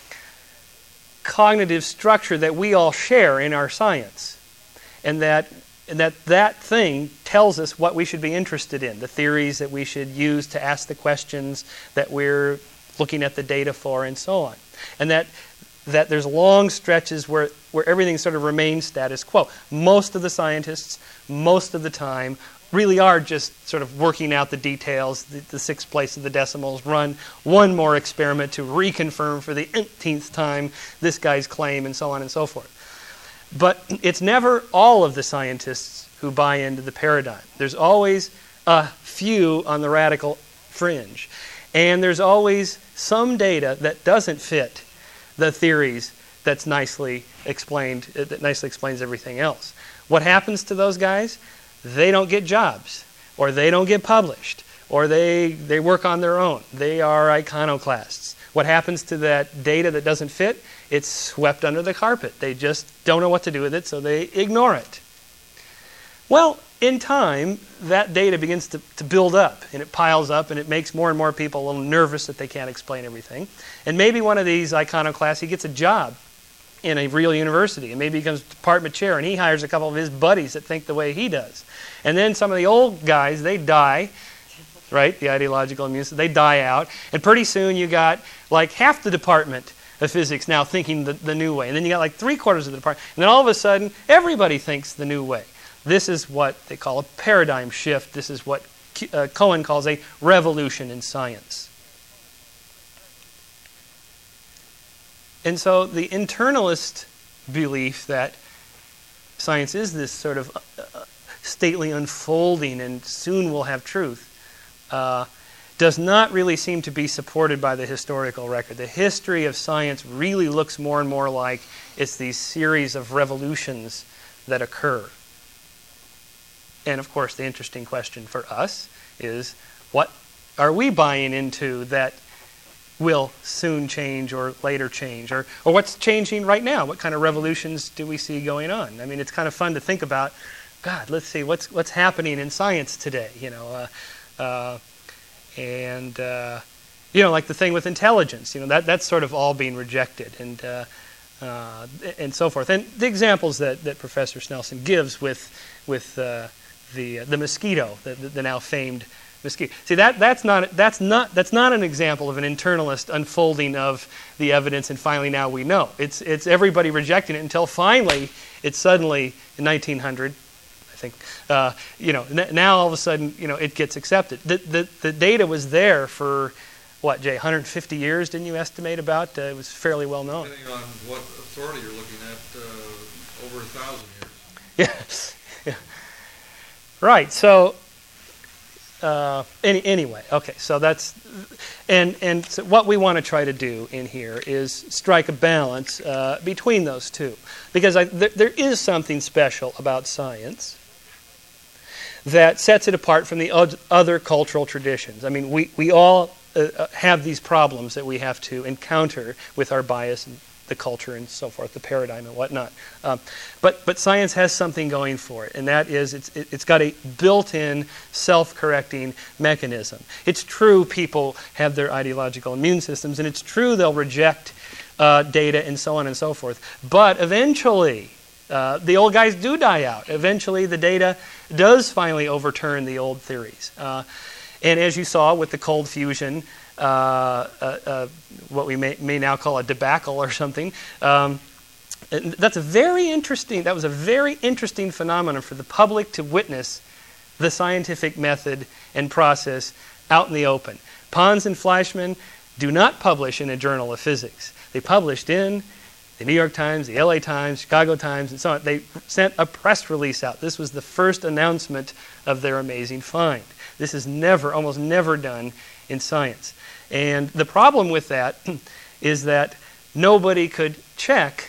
cognitive structure that we all share in our science, and that thing tells us what we should be interested in, the theories that we should use to ask the questions that we're looking at the data for, and so on. And that there's long stretches where everything sort of remains status quo. Most of the scientists, most of the time, really are just sort of working out the details, the 6th place of the decimals, run one more experiment to reconfirm for the th time this guy's claim, and so on and so forth. But it's never all of the scientists who buy into the paradigm. There's always a few on the radical fringe. And there's always some data that doesn't fit the theories that's nicely explained, that nicely explains everything else. What happens to those guys? They don't get jobs, or they don't get published, or they work on their own. They are iconoclasts. What happens to that data that doesn't fit? It's swept under the carpet. They just don't know what to do with it, so they ignore it. Well, in time, that data begins to build up, and it piles up, and it makes more and more people a little nervous that they can't explain everything. And maybe one of these iconoclasts, he gets a job in a real university, and maybe he becomes department chair, and he hires a couple of his buddies that think the way he does. And then some of the old guys, they die, right? The ideological immune system, they die out, and pretty soon you got like half the department of physics now thinking the new way. And then you got like 3/4 of the department, and then all of a sudden, everybody thinks the new way. This is what they call a paradigm shift. This is what Cohen calls a revolution in science. And so the internalist belief that science is this sort of stately unfolding and soon we'll have truth does not really seem to be supported by the historical record. The history of science really looks more and more like it's these series of revolutions that occur. And of course, the interesting question for us is, what are we buying into that will soon change or later change? Or what's changing right now? What kind of revolutions do we see going on? I mean, it's kind of fun to think about, God, let's see, what's happening in science today? Like the thing with intelligence, that's sort of all being rejected. And and so forth. And the examples that Professor Snelson gives with the mosquito, the now famed mosquito. See, that's not an example of an internalist unfolding of the evidence, and finally now we know. It's everybody rejecting it until finally it's suddenly in 1900. I think now all of a sudden it gets accepted. The data was there for what, Jay, 150 years? Didn't you estimate about? It was fairly well known. Depending on what authority you're looking at, over 1,000 years. Yeah. Right. So anyway, okay. So that's and so what we want to try to do in here is strike a balance between those two, because there is something special about science that sets it apart from the other cultural traditions. I mean, we all have these problems that we have to encounter with our bias and the culture and so forth, the paradigm and whatnot. But science has something going for it, and that is it's got a built-in self-correcting mechanism. It's true people have their ideological immune systems, and it's true they'll reject data and so on and so forth. But eventually, the old guys do die out. Eventually, the data does finally overturn the old theories. And as you saw with the cold fusion, what we may now call a debacle or something, that was a very interesting phenomenon for the public to witness the scientific method and process out in the open. Pons and Fleischmann do not publish in a journal of physics. They published in the New York Times, the LA Times, Chicago Times, and so on. They sent a press release out. This was the first announcement of their amazing find. This is almost never done in science. And the problem with that is that nobody could check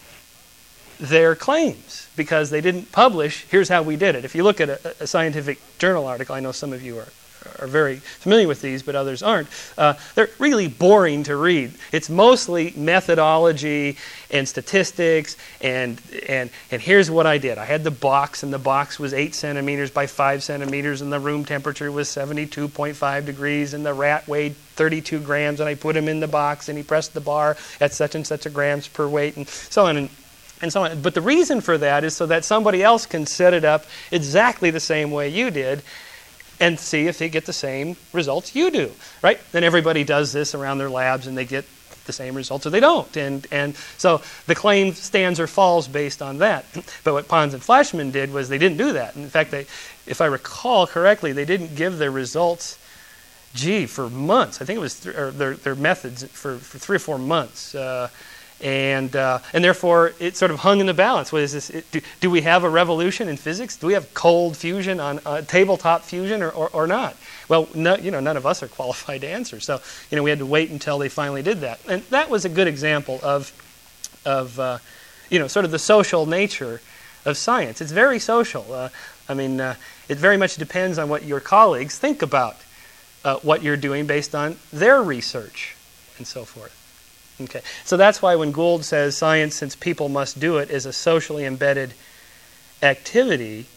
their claims because they didn't publish, here's how we did it. If you look at a scientific journal article, I know some of you are very familiar with these, but others aren't. They're really boring to read. It's mostly methodology and statistics, and here's what I did. I had the box, and the box was 8 centimeters by 5 centimeters, and the room temperature was 72.5 degrees, and the rat weighed 32 grams, and I put him in the box, and he pressed the bar at such and such a grams per weight, and so on and so on. But the reason for that is so that somebody else can set it up exactly the same way you did, and see if they get the same results you do, right? Then everybody does this around their labs, and they get the same results, or they don't. And so the claim stands or falls based on that. But what Pons and Fleischmann did was they didn't do that. In fact, if I recall correctly, they didn't give their results, for months. I think it was their methods for 3 or 4 months. And therefore, it sort of hung in the balance. What is this? Do we have a revolution in physics? Do we have cold fusion on tabletop fusion or not? Well, no, none of us are qualified to answer. So, we had to wait until they finally did that. And that was a good example of sort of the social nature of science. It's very social. It very much depends on what your colleagues think about what you're doing based on their research and so forth. Okay, so that's why when Gould says science, since people must do it, is a socially embedded activity,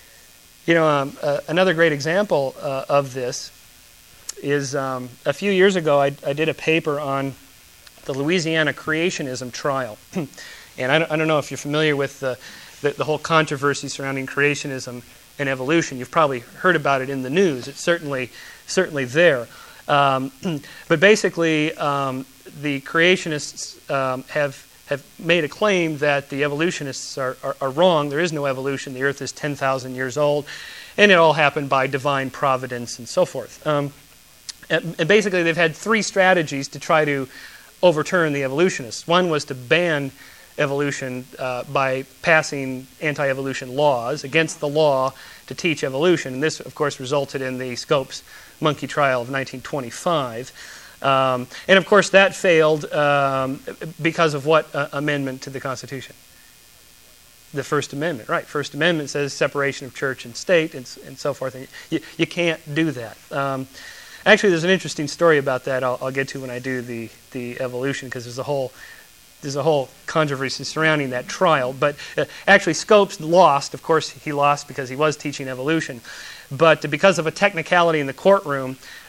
another great example of this is a few years ago I did a paper on the Louisiana creationism trial. And I don't know if you're familiar with the whole controversy surrounding creationism and evolution. You've probably heard about it in the news. It's certainly there. But basically, the creationists have made a claim that the evolutionists are wrong. There is no evolution. The Earth is 10,000 years old, and it all happened by divine providence and so forth. And basically, they've had 3 strategies to try to overturn the evolutionists. One was to ban evolution by passing anti-evolution laws against the law to teach evolution. And this, of course, resulted in the Scopes monkey trial of 1925. And, of course, that failed because of what amendment to the Constitution? The First Amendment, right. First Amendment says separation of church and state and so forth. And you can't do that. Actually, there's an interesting story about that I'll get to when I do the evolution, because there's a whole controversy surrounding that trial. But actually, Scopes lost. Of course, he lost because he was teaching evolution. But because of a technicality in the courtroom,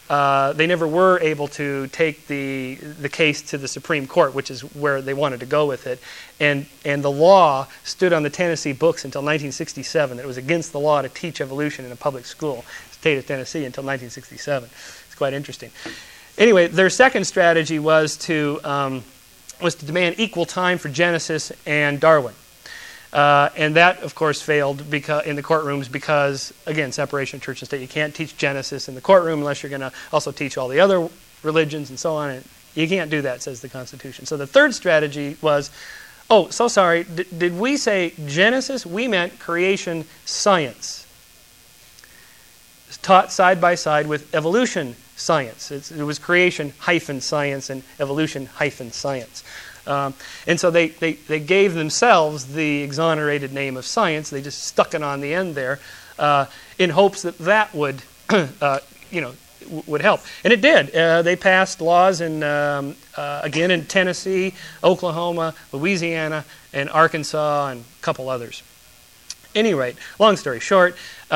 they never were able to take the case to the Supreme Court, which is where they wanted to go with it. And the law stood on the Tennessee books until 1967. It was against the law to teach evolution in a public school, state of Tennessee, until 1967. It's quite interesting. Anyway, their second strategy was to demand equal time for Genesis and Darwin. And that, of course, failed in the courtrooms because, again, separation of church and state. You can't teach Genesis in the courtroom unless you're going to also teach all the other religions and so on. And you can't do that, says the Constitution. So the third strategy was, oh, so sorry, did we say Genesis? We meant creation science. It's taught side by side with evolution science. It was creation -science and evolution -science. And so they gave themselves the exonerated name of science. They just stuck it on the end there in hopes that would, would help. And it did. They passed laws again in Tennessee, Oklahoma, Louisiana, and Arkansas, and a couple others. Any rate, long story short,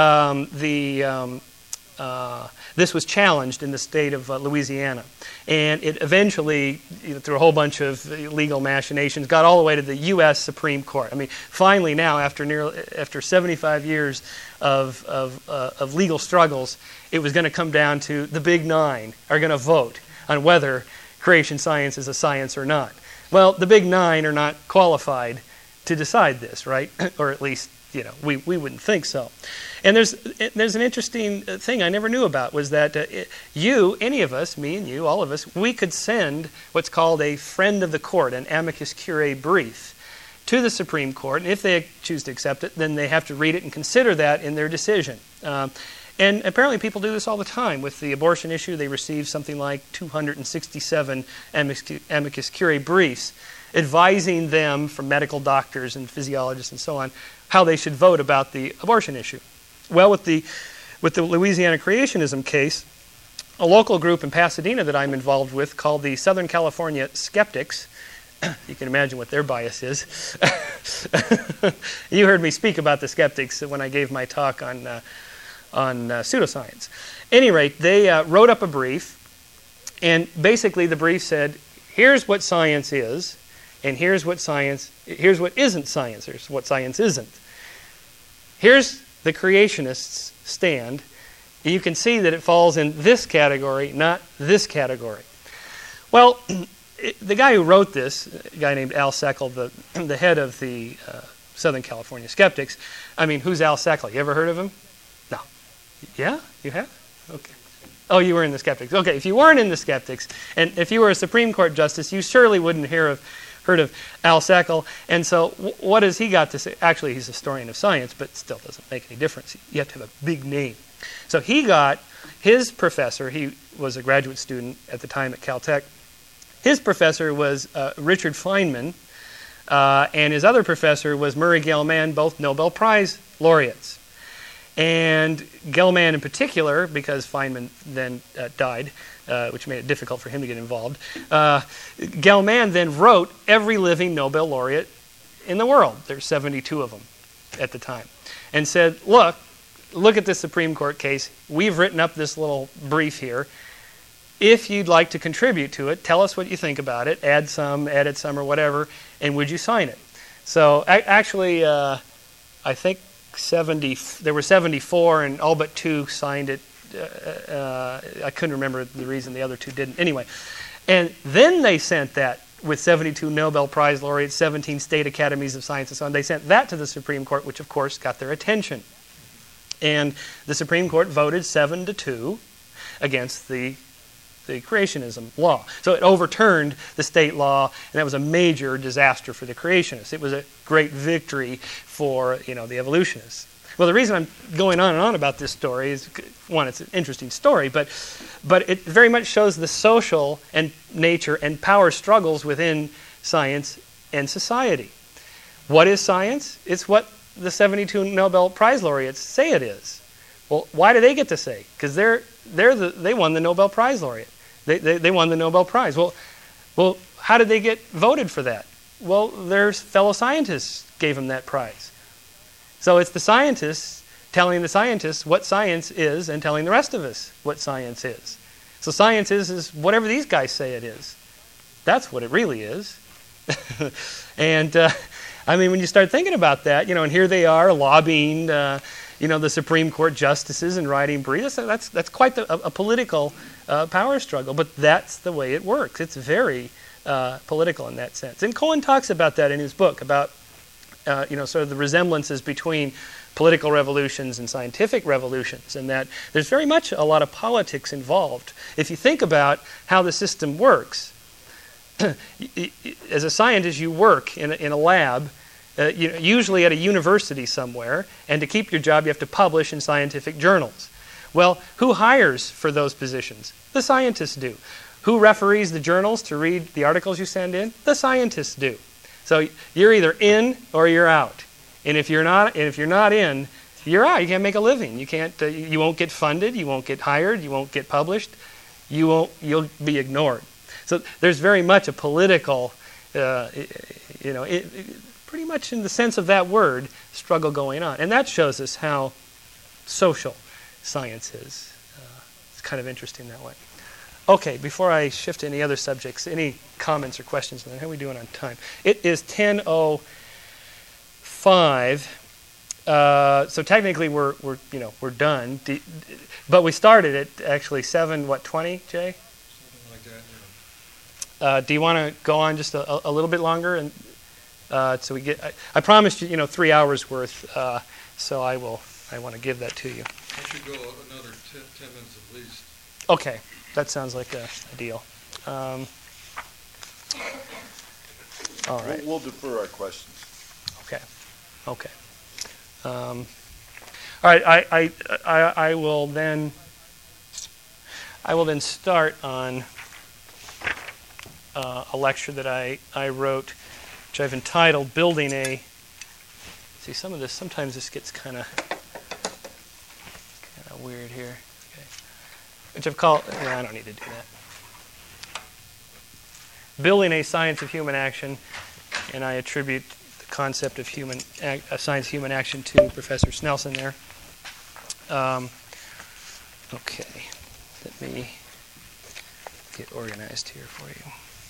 this was challenged in the state of Louisiana. And it eventually, through a whole bunch of legal machinations, got all the way to the U.S. Supreme Court. I mean, finally now, after 75 years of legal struggles, it was going to come down to the Big Nine are going to vote on whether creation science is a science or not. Well, the Big Nine are not qualified to decide this, right? Or at least, we wouldn't think so. And there's an interesting thing I never knew about, was that any of us, me and you, all of us, we could send what's called a friend of the court, an amicus curiae brief, to the Supreme Court. And if they choose to accept it, then they have to read it and consider that in their decision. And apparently people do this all the time. With the abortion issue, they receive something like 267 amicus curiae briefs advising them from medical doctors and physiologists and so on how they should vote about the abortion issue. Well, with the Louisiana creationism case, a local group in Pasadena that I'm involved with called the Southern California Skeptics, you can imagine what their bias is. You heard me speak about the skeptics when I gave my talk on pseudoscience. At any rate, they wrote up a brief, and basically the brief said, here's what science is, and here's what isn't science. Here's what science isn't. Here's the creationists' stand. You can see that it falls in this category, not this category. Well, the guy who wrote this, a guy named Al Seckel, the head of the Southern California Skeptics, who's Al Seckel? You ever heard of him? No. Yeah? You have? Okay. Oh, you were in the Skeptics. Okay, if you weren't in the Skeptics, and if you were a Supreme Court justice, you surely wouldn't heard of Al Seckel. And so what has he got to say? Actually, he's a historian of science, but it still doesn't make any difference. You have to have a big name. So he got his professor, he was a graduate student at the time at Caltech. His professor was Richard Feynman, and his other professor was Murray Gell-Mann, both Nobel Prize laureates. And Gell-Mann in particular, because Feynman then died, which made it difficult for him to get involved, Gell-Mann then wrote every living Nobel laureate in the world. There's 72 of them at the time. And said, look at this Supreme Court case. We've written up this little brief here. If you'd like to contribute to it, tell us what you think about it. Add some, edit some, or whatever, and would you sign it? So actually, I think there were 74, and all but 2 signed it. I couldn't remember the reason the other 2 didn't. Anyway, and then they sent that with 72 Nobel Prize laureates, 17 state academies of science and so on. They sent that to the Supreme Court, which of course got their attention. And the Supreme Court voted 7-2 against the creationism law. So it overturned the state law, and that was a major disaster for the creationists. It was a great victory for the evolutionists. Well, the reason I'm going on and on about this story is, one, it's an interesting story, but it very much shows the social and nature and power struggles within science and society. What is science? It's what the 72 Nobel Prize laureates say it is. Well, why do they get to say? Because they won the Nobel Prize laureate. They won the Nobel Prize. Well, how did they get voted for that? Well, their fellow scientists gave them that prize. So it's the scientists telling the scientists what science is and telling the rest of us what science is. So science is whatever these guys say it is. That's what it really is. And I mean, when you start thinking about that, and here they are lobbying, the Supreme Court justices and writing briefs. That's quite a political power struggle. But that's the way it works. It's very political in that sense. And Cohen talks about that in his book about sort of the resemblances between political revolutions and scientific revolutions, and that there's very much a lot of politics involved. If you think about how the system works, as a scientist, you work in a lab, usually at a university somewhere, and to keep your job, you have to publish in scientific journals. Well, who hires for those positions? The scientists do. Who referees the journals to read the articles you send in? The scientists do. So you're either in or you're out. And if you're not in, you're out. You can't make a living. You can't. You won't get funded. You won't get hired. You won't get published. You'll be ignored. So there's very much a political, pretty much in the sense of that word, struggle going on. And that shows us how social science is. It's kind of interesting that way. Okay, before I shift to any other subjects, any comments or questions? How are we doing on time? It is 10:05. So technically we're done. But we started at actually 7:20, Jay? Something like that, yeah. Do you want to go on just a little bit longer, and so we get? I promised you, 3 hours worth. So I want to give that to you. I should go another 10 minutes at least. Okay, that sounds like a deal. All right. We'll defer our questions. Okay. All right. I will then start on a lecture that I wrote, which I've entitled "Building a." See, sometimes this gets kind of weird here. Okay. Which I've called. I don't need to do that. Building a Science of Human Action, and I attribute the concept of science of human action to Professor Snelson there. Okay, let me get organized here for you.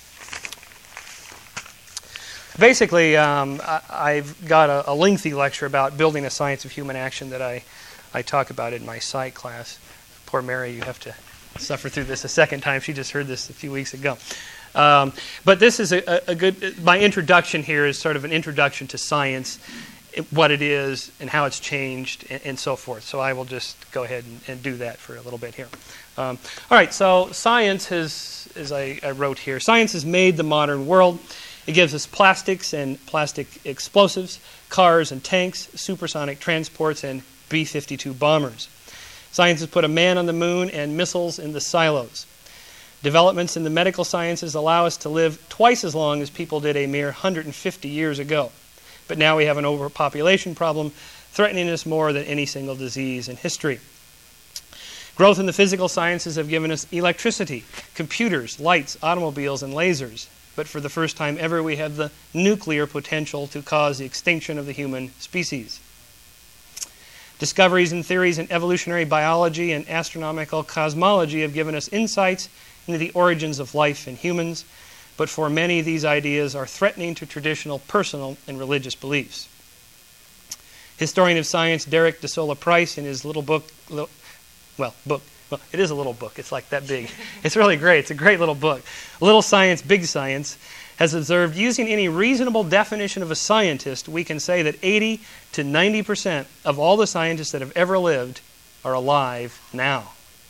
Basically, I've got a lengthy lecture about building a science of human action that I talk about in my psych class. Poor Mary, you have to suffer through this a second time. She just heard this a few weeks ago. But this is a good. My introduction here is sort of an introduction to science, what it is, and how it's changed, and so forth. So I will just go ahead and do that for a little bit here. All right. So science has, as I wrote here, science has made the modern world. It gives us plastics and plastic explosives, cars and tanks, supersonic transports, and B-52 bombers. Science has put a man on the moon and missiles in the silos. Developments in the medical sciences allow us to live twice as long as people did a mere 150 years ago. But now we have an overpopulation problem threatening us more than any single disease in history. Growth in the physical sciences have given us electricity, computers, lights, automobiles, and lasers. But for the first time ever, we have the nuclear potential to cause the extinction of the human species. Discoveries and theories in evolutionary biology and astronomical cosmology have given us insights into the origins of life in humans, but for many, these ideas are threatening to traditional personal and religious beliefs. Historian of science Derek DeSola Price, in his little book, it is a little book. It's like that big. It's really great. It's a great little book. Little Science, Big Science, has observed, using any reasonable definition of a scientist, we can say that 80 to 90% of all the scientists that have ever lived are alive now.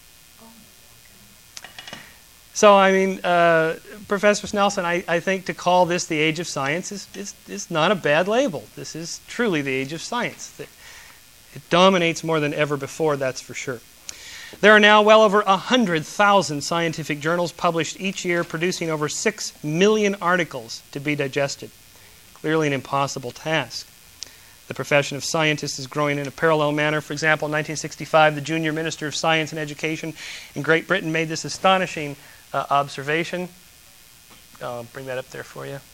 So, I mean, Professor Snelson, I think to call this the age of science is not a bad label. This is truly the age of science. It dominates more than ever before, that's for sure. There are now well over 100,000 scientific journals published each year, producing over 6 million articles to be digested. Clearly an impossible task. The profession of scientist is growing in a parallel manner. For example, in 1965, the junior minister of science and education in Great Britain made this astonishing observation. I'll bring that up there for you.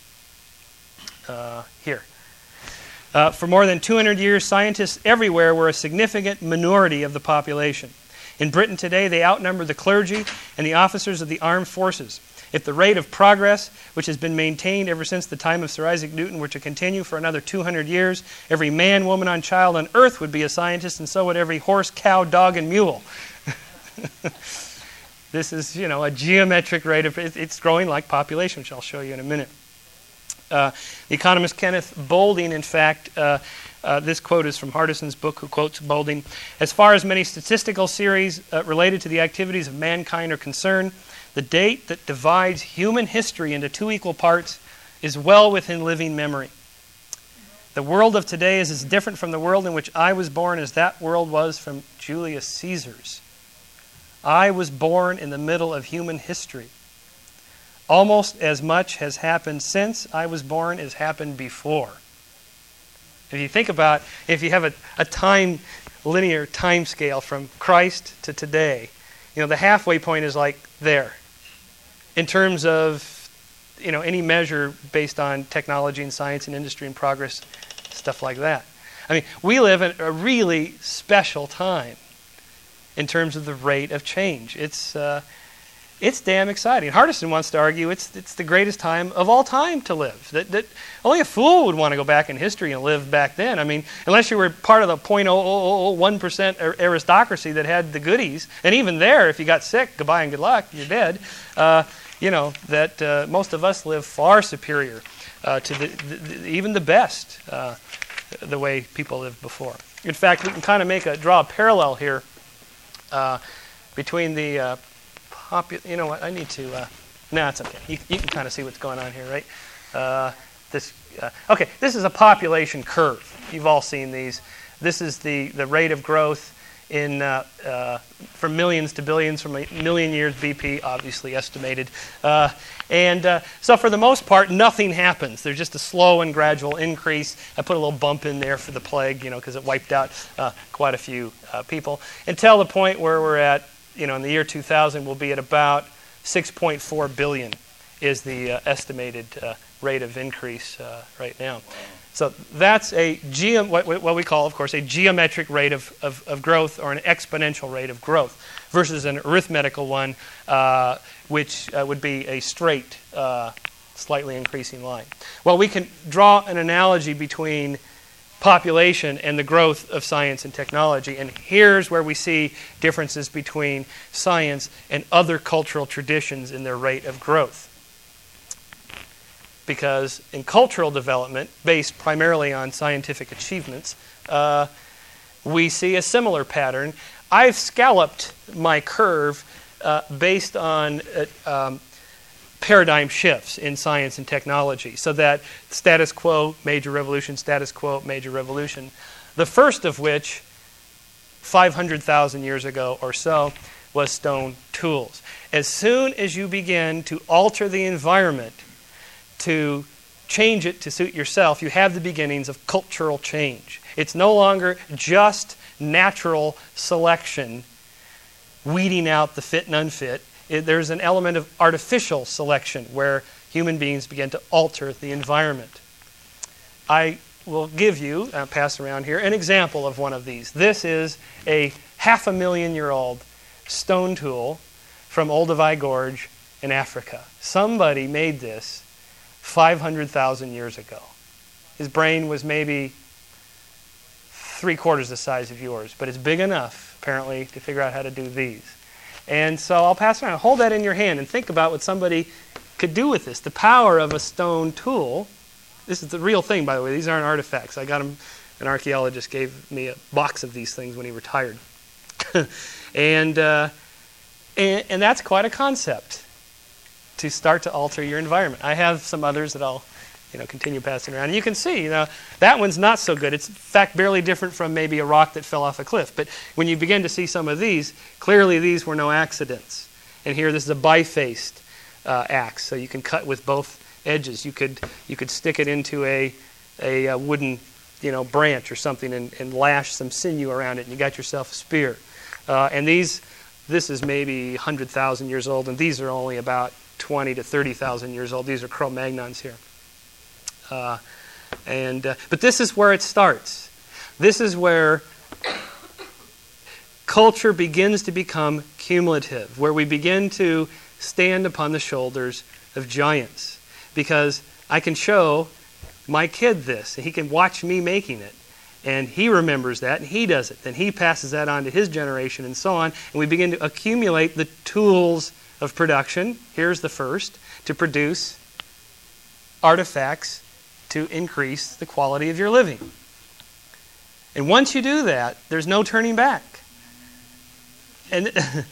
Here. For more than 200 years, scientists everywhere were a significant minority of the population. In Britain today, they outnumber the clergy and the officers of the armed forces. If the rate of progress, which has been maintained ever since the time of Sir Isaac Newton, were to continue for another 200 years, every man, woman, and child on earth would be a scientist, and so would every horse, cow, dog, and mule. This is, a geometric rate of, it's growing like population, which I'll show you in a minute. The economist Kenneth Boulding, in fact, this quote is from Hardison's book, who quotes Boulding. As far as many statistical series related to the activities of mankind are concerned, the date that divides human history into two equal parts is well within living memory. The world of today is as different from the world in which I was born as that world was from Julius Caesar's. I was born in the middle of human history. Almost as much has happened since I was born as happened before. If you think about, if you have a linear time scale from Christ to today, the halfway point is like there. In terms of, any measure based on technology and science and industry and progress, stuff like that. I mean, we live in a really special time in terms of the rate of change. It's damn exciting. Hardison wants to argue it's the greatest time of all time to live. That only a fool would want to go back in history and live back then. I mean, unless you were part of the 0.0001% aristocracy that had the goodies, and even there, if you got sick, goodbye and good luck, you're dead. That most of us live far superior to even the best, the way people lived before. In fact, we can kind of draw a parallel here between the you know what? I need to. No, it's okay. You can kind of see what's going on here, right? Okay, this is a population curve. You've all seen these. This is the rate of growth in from millions to billions, from a million years BP, obviously estimated. So for the most part, nothing happens. There's just a slow and gradual increase. I put a little bump in there for the plague, because it wiped out quite a few people, until the point where we're at, in the year 2000, we'll be at about 6.4 billion is the estimated rate of increase right now. So that's what we call, of course, a geometric rate of growth, or an exponential rate of growth, versus an arithmetical one, which would be a straight, slightly increasing line. Well, we can draw an analogy between population and the growth of science and technology. And here's where we see differences between science and other cultural traditions in their rate of growth. Because in cultural development, based primarily on scientific achievements, we see a similar pattern. I've scalloped my curve based on paradigm shifts in science and technology, so that status quo, major revolution, status quo, major revolution. The first of which, 500,000 years ago or so, was stone tools. As soon as you begin to alter the environment to change it to suit yourself, you have the beginnings of cultural change. It's no longer just natural selection, weeding out the fit and unfit. There's an element of artificial selection where human beings begin to alter the environment. I will give you, pass around here, an example of one of these. This is a 500,000-year-old stone tool from Olduvai Gorge in Africa. Somebody made this 500,000 years ago. His brain was maybe 3/4 the size of yours, but it's big enough, apparently, to figure out how to do these. And so I'll pass it around. Hold that in your hand and think about what somebody could do with this. The power of a stone tool. This is the real thing, by the way. These aren't artifacts. I got them. An archaeologist gave me a box of these things when he retired. And that's quite a concept, to start to alter your environment. I have some others that I'll continue passing around. And you can see, that one's not so good. It's, in fact, barely different from maybe a rock that fell off a cliff. But when you begin to see some of these, clearly these were no accidents. And here, this is a bifaced axe, so you can cut with both edges. You could stick it into a wooden, branch or something and lash some sinew around it, and you got yourself a spear. And this is maybe 100,000 years old, and these are only about 20 to 30,000 years old. These are Cro-Magnons here. But this is where it starts. This is where culture begins to become cumulative, where we begin to stand upon the shoulders of giants. Because I can show my kid this, and he can watch me making it. And he remembers that, and he does it. Then he passes that on to his generation, and so on. And we begin to accumulate the tools of production. Here's the first, to produce artifacts to increase the quality of your living. And once you do that, there's no turning back. And And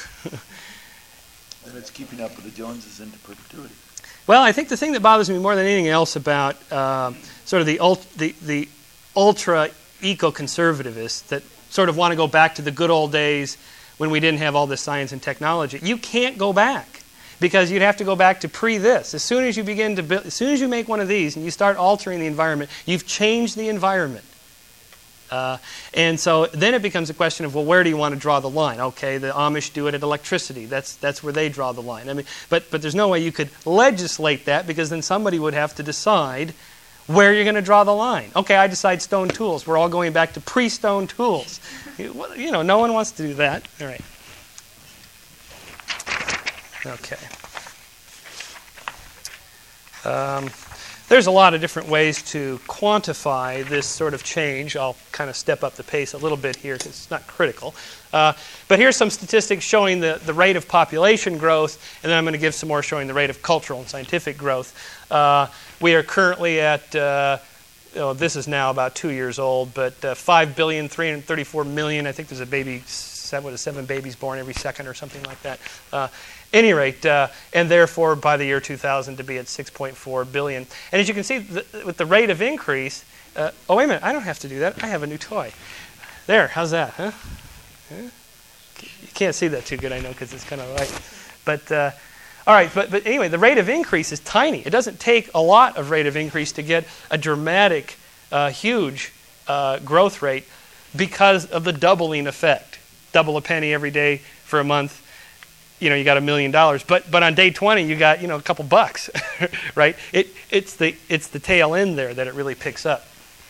it's keeping up with the Joneses into perpetuity. well, I think the thing that bothers me more than anything else about sort of the ultra eco-conservativists that sort of want to go back to the good old days when we didn't have all this science and technology, you can't go back, because you'd have to go back to pre-this. As soon as you begin to build, as soon as you make one of these and you start altering the environment, you've changed the environment. And so then it becomes a question of, well, where do you want to draw the line? Okay, the Amish do it at electricity. That's where they draw the line. I mean, but there's no way you could legislate that, because then somebody would have to decide where you're going to draw the line. Okay, I decide stone tools. We're all going back to pre-stone tools. You know, no one wants to do that. All right. Okay. There's a lot of different ways to quantify this sort of change. I'll kind of step up the pace a little bit here because it's not critical. But here's some statistics showing the rate of population growth, and then I'm going to give some more showing the rate of cultural and scientific growth. We are currently at, this is now about 2 years old, but 5,334,000,000. I think there's a baby, 7 babies born every second or something like that. Any rate, and therefore by the year 2000 to be at 6.4 billion. And as you can see, with the rate of increase, oh, wait a minute, I don't have to do that. I have a new toy. There, how's that, huh? You can't see that too good, I know, because it's kind of light. But, all right, but anyway, the rate of increase is tiny. It doesn't take a lot of rate of increase to get a dramatic, huge growth rate because of the doubling effect. Double a penny every day for a month. You know, you got $1 million, but on day 20 you got, a couple bucks, right? It's the tail end there that it really picks up.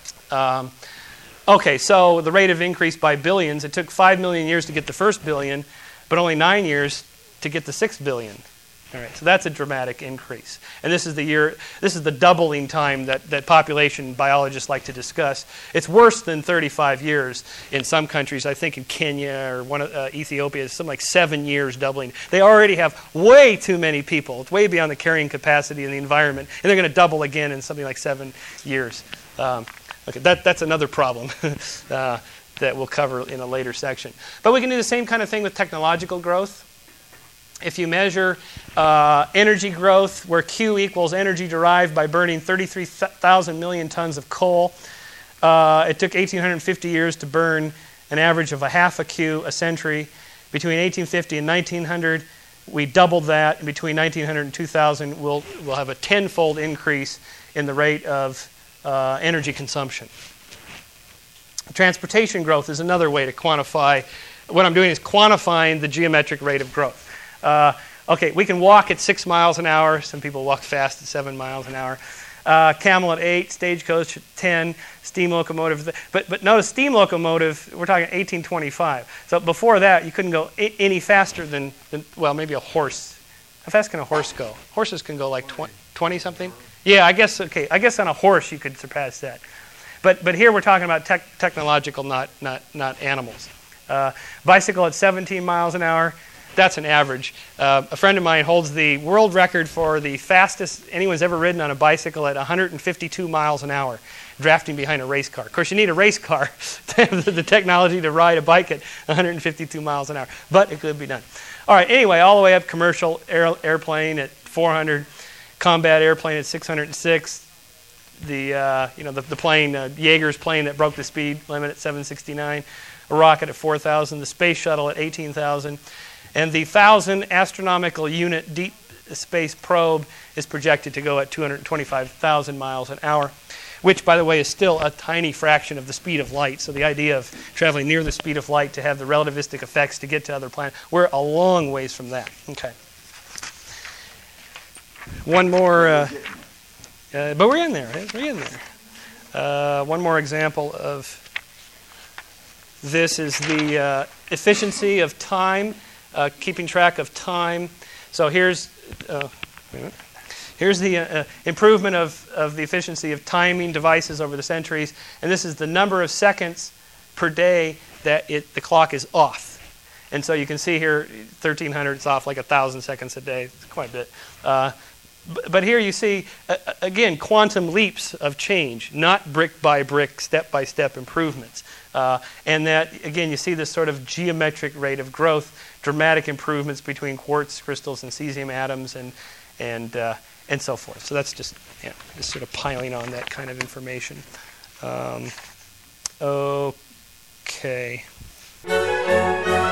Okay, so the rate of increase by billions. It took 5 million years to get the first billion, but only 9 years to get the 6 billion. All right, so that's a dramatic increase. And this is the doubling time that population biologists like to discuss. It's worse than 35 years in some countries. I think in Kenya or Ethiopia, it's something like 7 years doubling. They already have way too many people. It's way beyond the carrying capacity in the environment. And they're going to double again in something like 7 years. Okay, that's another problem that we'll cover in a later section. But we can do the same kind of thing with technological growth. If you measure energy growth, where Q equals energy derived by burning 33,000 million tons of coal, it took 1,850 years to burn an average of a half a Q a century. Between 1850 and 1900, we doubled that. And between 1900 and 2000, we'll have a tenfold increase in the rate of energy consumption. Transportation growth is another way to quantify. What I'm doing is quantifying the geometric rate of growth. Okay, we can walk at 6 miles an hour. Some people walk fast at 7 miles an hour. Camel at 8, stagecoach at 10, steam locomotive. But notice steam locomotive, we're talking 1825. So before that, you couldn't go any faster than maybe a horse. How fast can a horse go? Horses can go like 20 something. Yeah, I guess on a horse you could surpass that. But here we're talking about technological, not animals. Bicycle at 17 miles an hour. That's an average. A friend of mine holds the world record for the fastest anyone's ever ridden on a bicycle at 152 miles an hour, drafting behind a race car. Of course, you need a race car to have the technology to ride a bike at 152 miles an hour, but it could be done. All right, anyway, all the way up, commercial airplane at 400, combat airplane at 606, the plane, Jaeger's plane that broke the speed limit at 769, a rocket at 4,000, the space shuttle at 18,000, and the 1,000 astronomical unit deep space probe is projected to go at 225,000 miles an hour, which, by the way, is still a tiny fraction of the speed of light. So the idea of traveling near the speed of light to have the relativistic effects to get to other planets, we're a long ways from that. Okay. One more, but we're in there, right? We're in there. One more example of this is the efficiency of time, keeping track of time. So here's the improvement of the efficiency of timing devices over the centuries, and this is the number of seconds per day that the clock is off. And so you can see here, 1,300, it's off like 1,000 seconds a day. It's quite a bit. But here you see, again, quantum leaps of change, not brick by brick, step by step improvements. And that, again, you see this sort of geometric rate of growth, dramatic improvements between quartz crystals and cesium atoms and so forth. So that's just sort of piling on that kind of information. Okay.